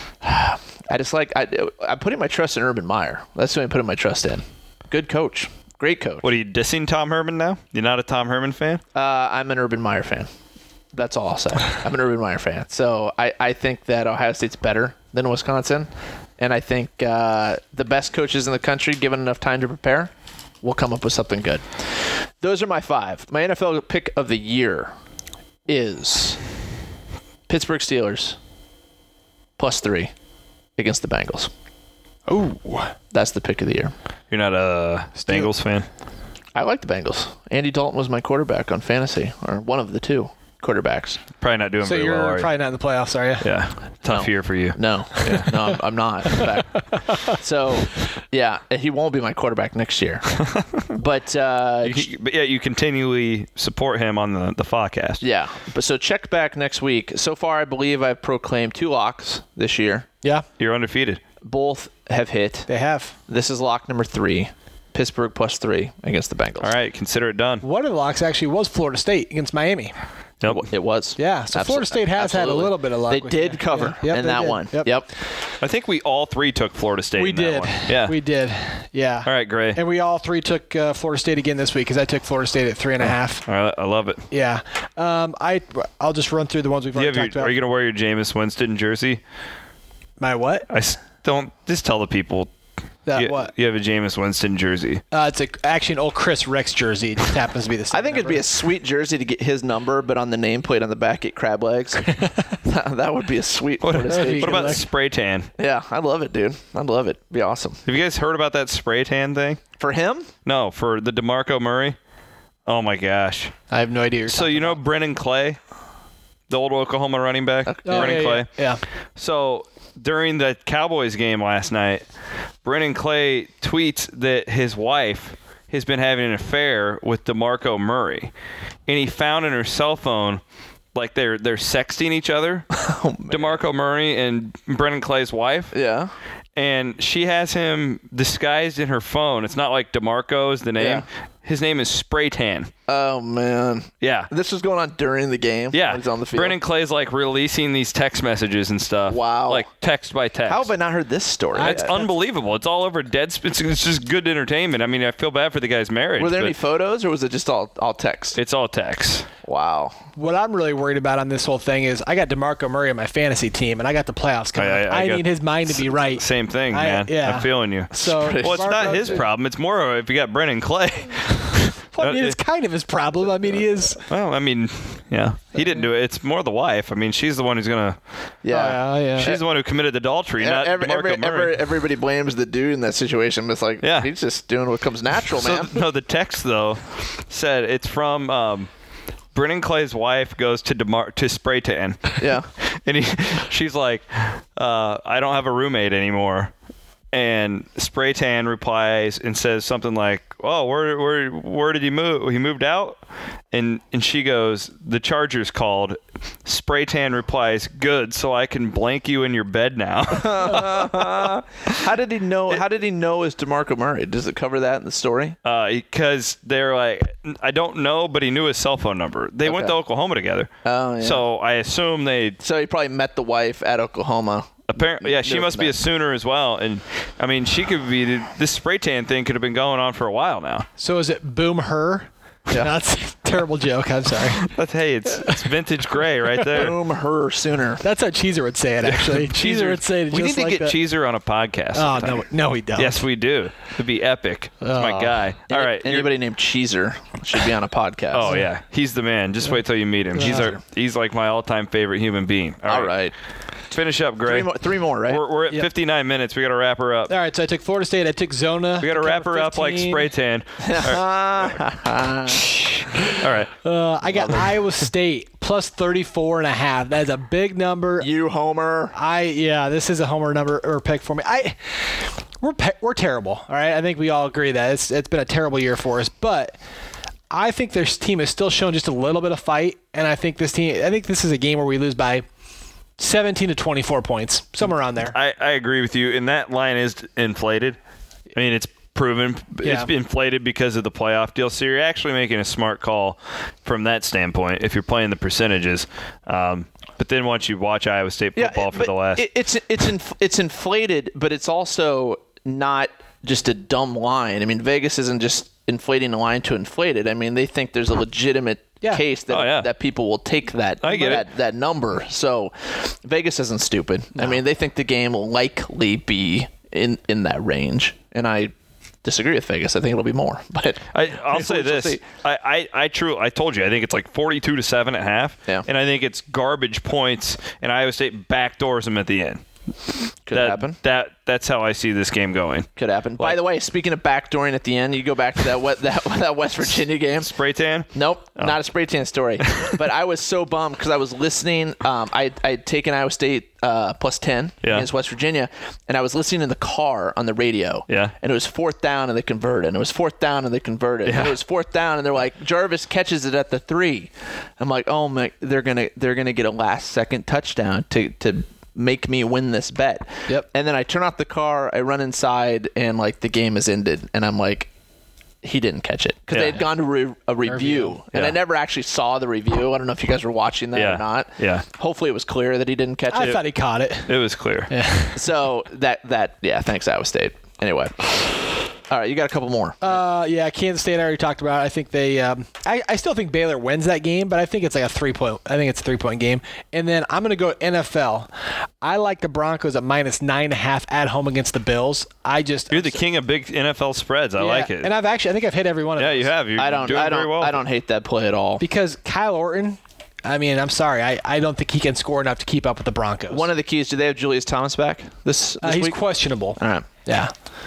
Speaker 4: I'm putting my trust in Urban Meyer. That's who I'm putting my trust in. Good coach. Great coach.
Speaker 3: What, are you dissing Tom Herman now? You're not a Tom Herman fan?
Speaker 4: I'm an Urban Meyer fan. That's all I'll say. I'm an Urban Meyer fan. So I think that Ohio State's better than Wisconsin. And I think the best coaches in the country, given enough time to prepare, will come up with something good. Those are my 5. My NFL pick of the year is Pittsburgh Steelers plus 3 against the Bengals.
Speaker 5: Oh,
Speaker 4: that's the pick of the year.
Speaker 3: You're not a Bengals fan?
Speaker 4: I like the Bengals. Andy Dalton was my quarterback on fantasy, or one of the 2 quarterbacks.
Speaker 3: Probably not doing very well.
Speaker 5: So you're probably not in the playoffs, are you?
Speaker 3: Yeah. Tough year for you.
Speaker 4: No. No, I'm not. In fact. So, yeah, he won't be my quarterback next year. But
Speaker 3: you continually support him on the podcast.
Speaker 4: Yeah. But so check back next week. So far, I believe I've proclaimed 2 locks this year.
Speaker 5: Yeah.
Speaker 3: You're undefeated.
Speaker 4: Both have hit.
Speaker 5: They have.
Speaker 4: This is lock number 3. Pittsburgh plus 3 against the Bengals.
Speaker 3: All right, consider it done.
Speaker 5: One of the locks actually was Florida State against Miami.
Speaker 3: Nope.
Speaker 4: It was.
Speaker 5: Yeah, so Florida State has had a little bit of luck.
Speaker 4: They did cover in that one. Yep.
Speaker 3: I think we all 3 took Florida State
Speaker 5: We
Speaker 3: in
Speaker 5: did.
Speaker 3: that one. Yeah.
Speaker 5: We did. Yeah.
Speaker 3: All right, Gray.
Speaker 5: And we all 3 took Florida State again this week because I took Florida State at 3.5.
Speaker 3: All right, I love it.
Speaker 5: Yeah. I'll just run through the ones we've already talked about.
Speaker 3: Are you going to wear your Jameis Winston jersey?
Speaker 5: My what?
Speaker 3: Don't just tell the people.
Speaker 5: What?
Speaker 3: You have a Jameis Winston jersey.
Speaker 5: It's actually an old Chris Rex jersey. It just happens to be the same
Speaker 4: I think it'd be a sweet jersey to get his number, but on the nameplate on the back, get crab legs. That would be a sweet.
Speaker 3: What about spray tan?
Speaker 4: Yeah, I love it, dude. I'd love it. It'd be awesome.
Speaker 3: Have you guys heard about that spray tan thing?
Speaker 4: For him?
Speaker 3: No, for the DeMarco Murray. Oh, my gosh.
Speaker 5: I have no idea.
Speaker 3: So you know Brennan Clay? The old Oklahoma running back? Brennan Clay?
Speaker 5: Yeah.
Speaker 3: So during the Cowboys game last night, Brennan Clay tweets that his wife has been having an affair with DeMarco Murray. And he found in her cell phone, like they're sexting each other.
Speaker 4: Oh, man.
Speaker 3: DeMarco Murray and Brennan Clay's wife.
Speaker 4: Yeah.
Speaker 3: And she has him disguised in her phone. It's not like DeMarco is the name. His name is Spray Tan.
Speaker 4: Oh, man.
Speaker 3: Yeah.
Speaker 4: This was going on during the game?
Speaker 3: Yeah.
Speaker 4: He's on the field?
Speaker 3: Brendan Clay's like releasing these text messages and stuff.
Speaker 4: Wow.
Speaker 3: Like text by text.
Speaker 4: How have I not heard this story?
Speaker 3: It's unbelievable. It's all over Deadspin. It's just good entertainment. I mean, I feel bad for the guy's marriage.
Speaker 4: Were there any photos, or was it just all text?
Speaker 3: It's all text.
Speaker 4: Wow.
Speaker 5: What I'm really worried about on this whole thing is I got DeMarco Murray on my fantasy team, and I got the playoffs coming up. I need his mind to be right.
Speaker 3: Same thing, man.
Speaker 5: Yeah.
Speaker 3: I'm feeling you.
Speaker 5: So,
Speaker 3: well, it's not his problem. It's more if you got Brendan Clay.
Speaker 5: Well, I mean, it's kind of his problem. I mean, he is.
Speaker 3: Well, I mean, yeah. He didn't do it. It's more the wife. I mean, she's the one who's going to.
Speaker 4: Yeah.
Speaker 5: Yeah.
Speaker 3: She's the one who committed adultery, not DeMarco Murray.
Speaker 4: Everybody blames the dude in that situation. But it's like, he's just doing what comes natural, man.
Speaker 3: No, the text, though, said it's from Brendan Clay's wife goes to Spray Tan.
Speaker 4: Yeah.
Speaker 3: And she's like, I don't have a roommate anymore. And Spray Tan replies and says something like, "Oh, where did he move? He moved out?" And she goes, "The Chargers called." Spray Tan replies, "Good, so I can blank you in your bed now."
Speaker 4: How did he know? How did he know it's DeMarco Murray? Does it cover that in the story?
Speaker 3: Because they're like, I don't know, but he knew his cell phone number. They went to Oklahoma together.
Speaker 4: Oh, yeah.
Speaker 3: So I assume
Speaker 4: So he probably met the wife at Oklahoma.
Speaker 3: Apparently, yeah, she must be a Sooner as well. And, I mean, she could be – this Spray Tan thing could have been going on for a while now.
Speaker 5: So is it Boom Her? Yeah. That's a terrible joke. I'm sorry.
Speaker 3: Hey, it's vintage gray right there.
Speaker 4: Boom Her Sooner.
Speaker 5: That's how Cheeser would say it, actually. Cheeser would say it just like that.
Speaker 3: We need to get Cheeser on a podcast.
Speaker 5: Oh, no, we don't.
Speaker 3: Yes, we do. It'd be epic. That's my guy. All right.
Speaker 4: Anybody named Cheeser should be on a podcast.
Speaker 3: Oh, yeah. He's the man. Just wait till you meet him. He's like my all-time favorite human being.
Speaker 4: All right.
Speaker 3: Finish up, Gray.
Speaker 4: Three more, right?
Speaker 3: We're at 59 minutes. We got to wrap her up.
Speaker 5: All right, so I took Florida State. I took Zona.
Speaker 3: We got to wrap her up like Spray Tan. All right.
Speaker 5: I got Iowa State plus 34.5. That is a big number.
Speaker 4: You homer.
Speaker 5: This is a homer number or pick for me. We're terrible. All right, I think we all agree that it's been a terrible year for us, but I think this team has still shown just a little bit of fight, and I think this is a game where we lose by 17 to 24 points, somewhere around there.
Speaker 3: I agree with you, and that line is inflated. I mean, it's proven.
Speaker 5: Yeah.
Speaker 3: It's inflated because of the playoff deal, so you're actually making a smart call from that standpoint if you're playing the percentages. But then once you watch Iowa State football for the last...
Speaker 4: It's inflated, but it's also not just a dumb line. I mean, Vegas isn't just inflating the line to inflate it. I mean, they think there's a legitimate case that people will take that number. So Vegas isn't stupid. No. I mean, they think the game will likely be in that range, and I disagree with Vegas. I think it'll be more. But
Speaker 3: I'll say this: I told you I think it's like 42 to 7 at half, and I think it's garbage points, and West State backdoors them at the end.
Speaker 4: Could happen.
Speaker 3: That's how I see this game going.
Speaker 4: Could happen. By the way, speaking of backdooring at the end, you go back to that West Virginia game.
Speaker 3: Spray Tan?
Speaker 4: Nope, not a Spray Tan story. But I was so bummed because I was listening. I'd taken Iowa State plus 10 against West Virginia, and I was listening in the car on the radio.
Speaker 3: Yeah.
Speaker 4: And it was 4th down, and they converted. And it was 4th down, and they converted. Yeah. And it was 4th down, and they're like, Jarvis catches it at the 3. I'm like, oh my, they're gonna get a last-second touchdown to make me win this bet.
Speaker 5: Yep.
Speaker 4: And then I turn off the car, I run inside, and like the game is ended, and I'm like, he didn't catch it because they had gone to a review, and I never actually saw the review. I don't know if you guys were watching that or not.
Speaker 3: Yeah.
Speaker 4: Hopefully it was clear that he didn't catch it.
Speaker 5: I thought he caught it.
Speaker 3: It was clear.
Speaker 5: Yeah.
Speaker 4: So thanks Iowa State. Anyway. All right, you got a couple more.
Speaker 5: Kansas State I already talked about. I think they I still think Baylor wins that game, but I think it's like a 3-point game. And then I'm going to go NFL. I like the Broncos at minus 9.5 at home against the Bills.
Speaker 3: You're the king of big NFL spreads. I like it.
Speaker 5: And I think I've hit every one of them.
Speaker 3: Yeah, you have. You're doing very well.
Speaker 4: I don't hate that play at all.
Speaker 5: Because Kyle Orton, I mean, I'm sorry. I don't think he can score enough to keep up with the Broncos.
Speaker 4: One of the keys, do they have Julius Thomas back this
Speaker 5: he's
Speaker 4: week?
Speaker 5: Questionable.
Speaker 4: All right.
Speaker 5: Yeah.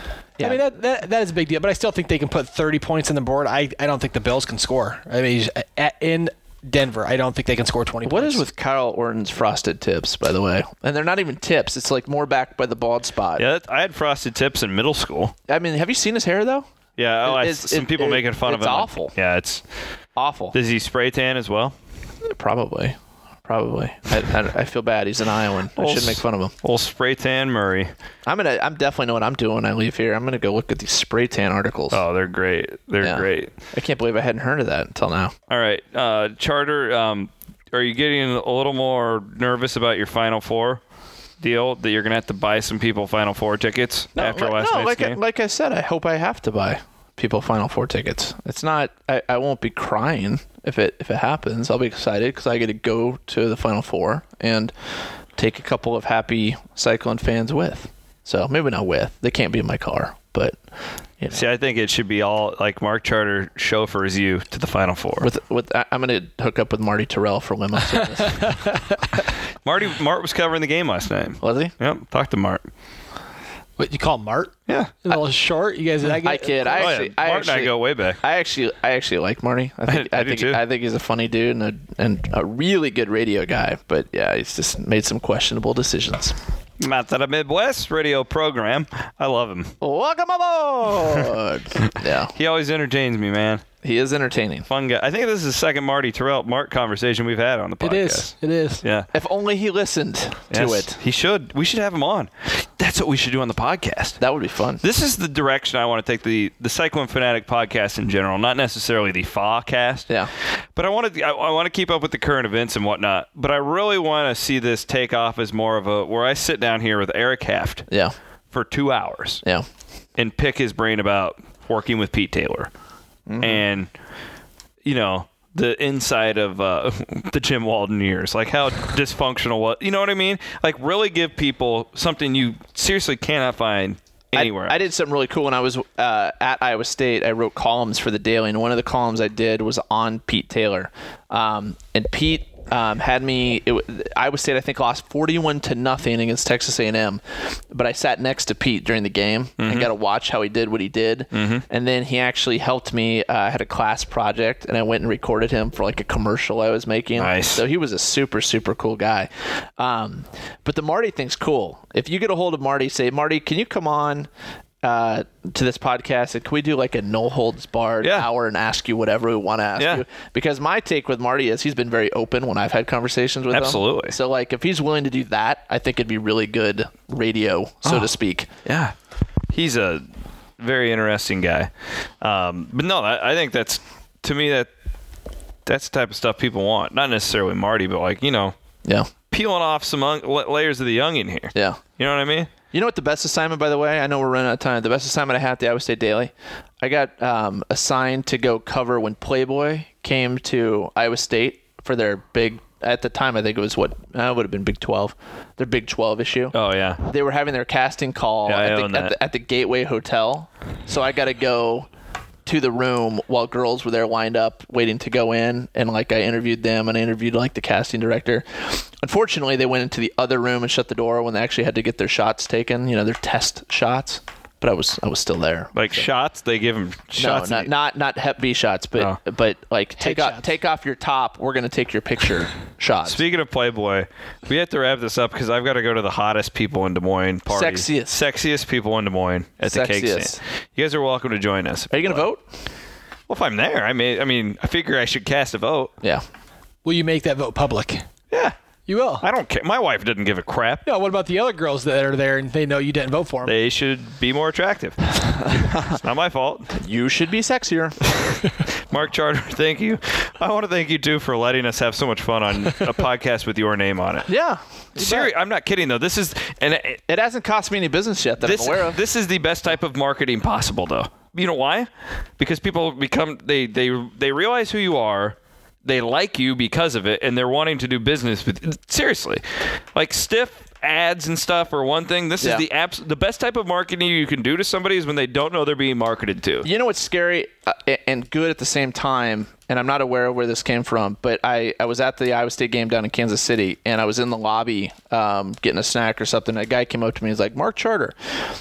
Speaker 5: I mean, that is a big deal, but I still think they can put 30 points on the board. I don't think the Bills can score. I mean, in Denver, I don't think they can score 20 points.
Speaker 4: What is with Kyle Orton's frosted tips, by the way? And they're not even tips. It's like more back by the bald spot.
Speaker 3: Yeah, I had frosted tips in middle school.
Speaker 4: I mean, have you seen his hair, though?
Speaker 3: Yeah, some people making fun of him.
Speaker 4: It's awful.
Speaker 3: Yeah, it's
Speaker 4: awful.
Speaker 3: Does he spray tan as well?
Speaker 4: Probably. Probably. I feel bad. He's an Iowan. I should make fun of him.
Speaker 3: Old spray tan Murray.
Speaker 4: I'm definitely know what I'm doing when I leave here. I'm gonna go look at these spray tan articles.
Speaker 3: Oh, they're great. They're great.
Speaker 4: I can't believe I hadn't heard of that until now.
Speaker 3: All right, Charter. Are you getting a little more nervous about your Final Four deal that you're gonna have to buy some people Final Four tickets after last night's game?
Speaker 4: Like I said, I hope I have to buy people Final Four tickets. It's not. I won't be crying if it happens. I'll be excited because I get to go to the Final Four and take a couple of happy Cyclone fans with. So maybe not with. They can't be in my car, but. You know.
Speaker 3: See, I think it should be all like Mark Charter chauffeurs you to the Final Four.
Speaker 4: I'm going to hook up with Marty Terrell for limo service.
Speaker 3: Mart was covering the game last night.
Speaker 4: Was he?
Speaker 3: Yep. Talk to Mart.
Speaker 5: What, you call him Mart?
Speaker 3: Yeah.
Speaker 5: A little short. You guys.
Speaker 4: I kid.
Speaker 3: Mart and I go way back.
Speaker 4: I actually like Marty. I think he's a funny dude and a really good radio guy. But yeah, he's just made some questionable decisions.
Speaker 3: Matt to the Midwest radio program. I love him.
Speaker 4: Welcome aboard. Yeah.
Speaker 3: He always entertains me, man.
Speaker 4: He is entertaining.
Speaker 3: Fun guy. I think this is the second Marty Terrell Mart conversation we've had on the podcast.
Speaker 5: It is.
Speaker 3: Yeah.
Speaker 4: If only he listened to it.
Speaker 3: He should. We should have him on. That's what we should do on the podcast.
Speaker 4: That would be fun.
Speaker 3: This is the direction I want to take the Cyclone Fanatic podcast in general, not necessarily the FA-cast.
Speaker 4: Yeah.
Speaker 3: But I want to keep up with the current events and whatnot. But I really want to see this take off as more of a where I sit down here with Eric Heft.
Speaker 4: Yeah.
Speaker 3: For 2 hours.
Speaker 4: Yeah.
Speaker 3: And pick his brain about working with Pete Taylor. Mm-hmm. And, you know, the inside of the Jim Walden years, like how dysfunctional was, you know what I mean? Like really give people something you seriously cannot find anywhere.
Speaker 4: I did something really cool when I was at Iowa State. I wrote columns for the Daily, and one of the columns I did was on Pete Taylor. And Pete had me. Iowa State, I think, lost 41-0 against Texas A&M, but I sat next to Pete during the game and got to watch how he did what he did. And then he actually helped me. I had a class project, and I went and recorded him for like a commercial I was making.
Speaker 3: Nice.
Speaker 4: So he was a super, super cool guy. But the Marty thing's cool. If you get a hold of Marty, say, Marty, can you come on to this podcast, and can we do like a no holds barred hour and ask you whatever we want to ask you? Because my take with Marty is he's been very open when I've had conversations with him.
Speaker 3: Absolutely.
Speaker 4: So like if he's willing to do that, I think it'd be really good radio, so to speak.
Speaker 3: Yeah. He's a very interesting guy. But no, I think that's, to me, that's the type of stuff people want. Not necessarily Marty, but like, you know, peeling off some layers of the onion here.
Speaker 4: Yeah.
Speaker 3: You know what I mean?
Speaker 4: You know what the best assignment, by the way? I know we're running out of time. The best assignment I had at the Iowa State Daily, I got assigned to go cover when Playboy came to Iowa State for their big, at the time I think it was would have been Big 12, their Big 12 issue.
Speaker 3: Oh, yeah.
Speaker 4: They were having their casting call at the Gateway Hotel. So I got to go to the room while girls were there lined up waiting to go in, and like I interviewed them and I interviewed like the casting director. Unfortunately, they went into the other room and shut the door when they actually had to get their shots taken, you know, their test shots. But I was still there.
Speaker 3: Like shots? They give them shots?
Speaker 4: No, not Hep B shots, but like take off your top. We're gonna take your picture shots.
Speaker 3: Speaking of Playboy, we have to wrap this up because I've got to go to the hottest people in Des Moines party. Sexiest people in Des Moines at the cake stand. You guys are welcome to join us.
Speaker 4: Are you gonna vote?
Speaker 3: Well, if I'm there, I mean, I figure I should cast a vote.
Speaker 4: Yeah.
Speaker 5: Will you make that vote public?
Speaker 3: Yeah.
Speaker 5: You will.
Speaker 3: I don't care. My wife didn't give a crap.
Speaker 5: No, what about the other girls that are there and they know you didn't vote for them?
Speaker 3: They should be more attractive. It's not my fault.
Speaker 4: You should be sexier.
Speaker 3: Mark Charter, thank you. I want to thank you, too, for letting us have so much fun on a podcast with your name on it.
Speaker 4: Yeah.
Speaker 3: Seriously, I'm not kidding, though. This is... and
Speaker 4: it hasn't cost me any business yet that I'm aware of.
Speaker 3: This is the best type of marketing possible, though. You know why? Because people become... They realize who you are. They like you because of it, and they're wanting to do business with. Seriously, like stiff ads and stuff are one thing. This is the best type of marketing you can do to somebody is when they don't know they're being marketed to.
Speaker 4: You know what's scary and good at the same time, and I'm not aware of where this came from, but I was at the Iowa State game down in Kansas City, and I was in the lobby getting a snack or something. A guy came up to me. He's like, Mark Charter,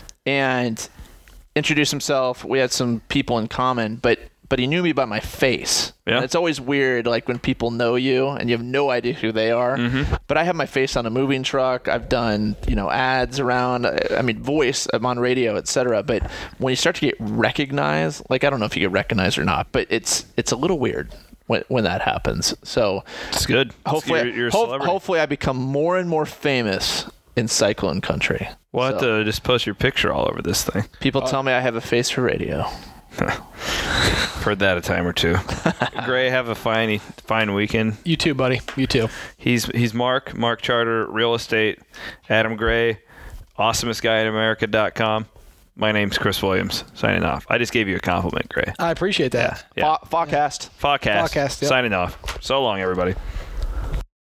Speaker 4: and introduced himself. We had some people in common, but he knew me by my face. Yeah. And it's always weird, like when people know you and you have no idea who they are. Mm-hmm. But I have my face on a moving truck. I've done, ads around. Voice. I'm on radio, etc. But when you start to get recognized, like I don't know if you get recognized or not, but it's a little weird. when that happens. So
Speaker 3: it's good.
Speaker 4: Hopefully,
Speaker 3: you're a celebrity.
Speaker 4: Hopefully I become more and more famous in Cyclone Country.
Speaker 3: We'll have to just post your picture all over this thing.
Speaker 4: People tell me I have a face for radio.
Speaker 3: Heard that a time or two. Gray, have a fine weekend.
Speaker 5: You too, buddy. You too.
Speaker 3: He's Mark Charter Real Estate. Adam Gray, awesomestguyinamerica.com. My name's Chris Williams, signing off. I just gave you a compliment, Gray.
Speaker 5: I appreciate that.
Speaker 3: Yeah.
Speaker 4: Fawcast.
Speaker 5: Fawcast, yep.
Speaker 3: Signing off. So long, everybody.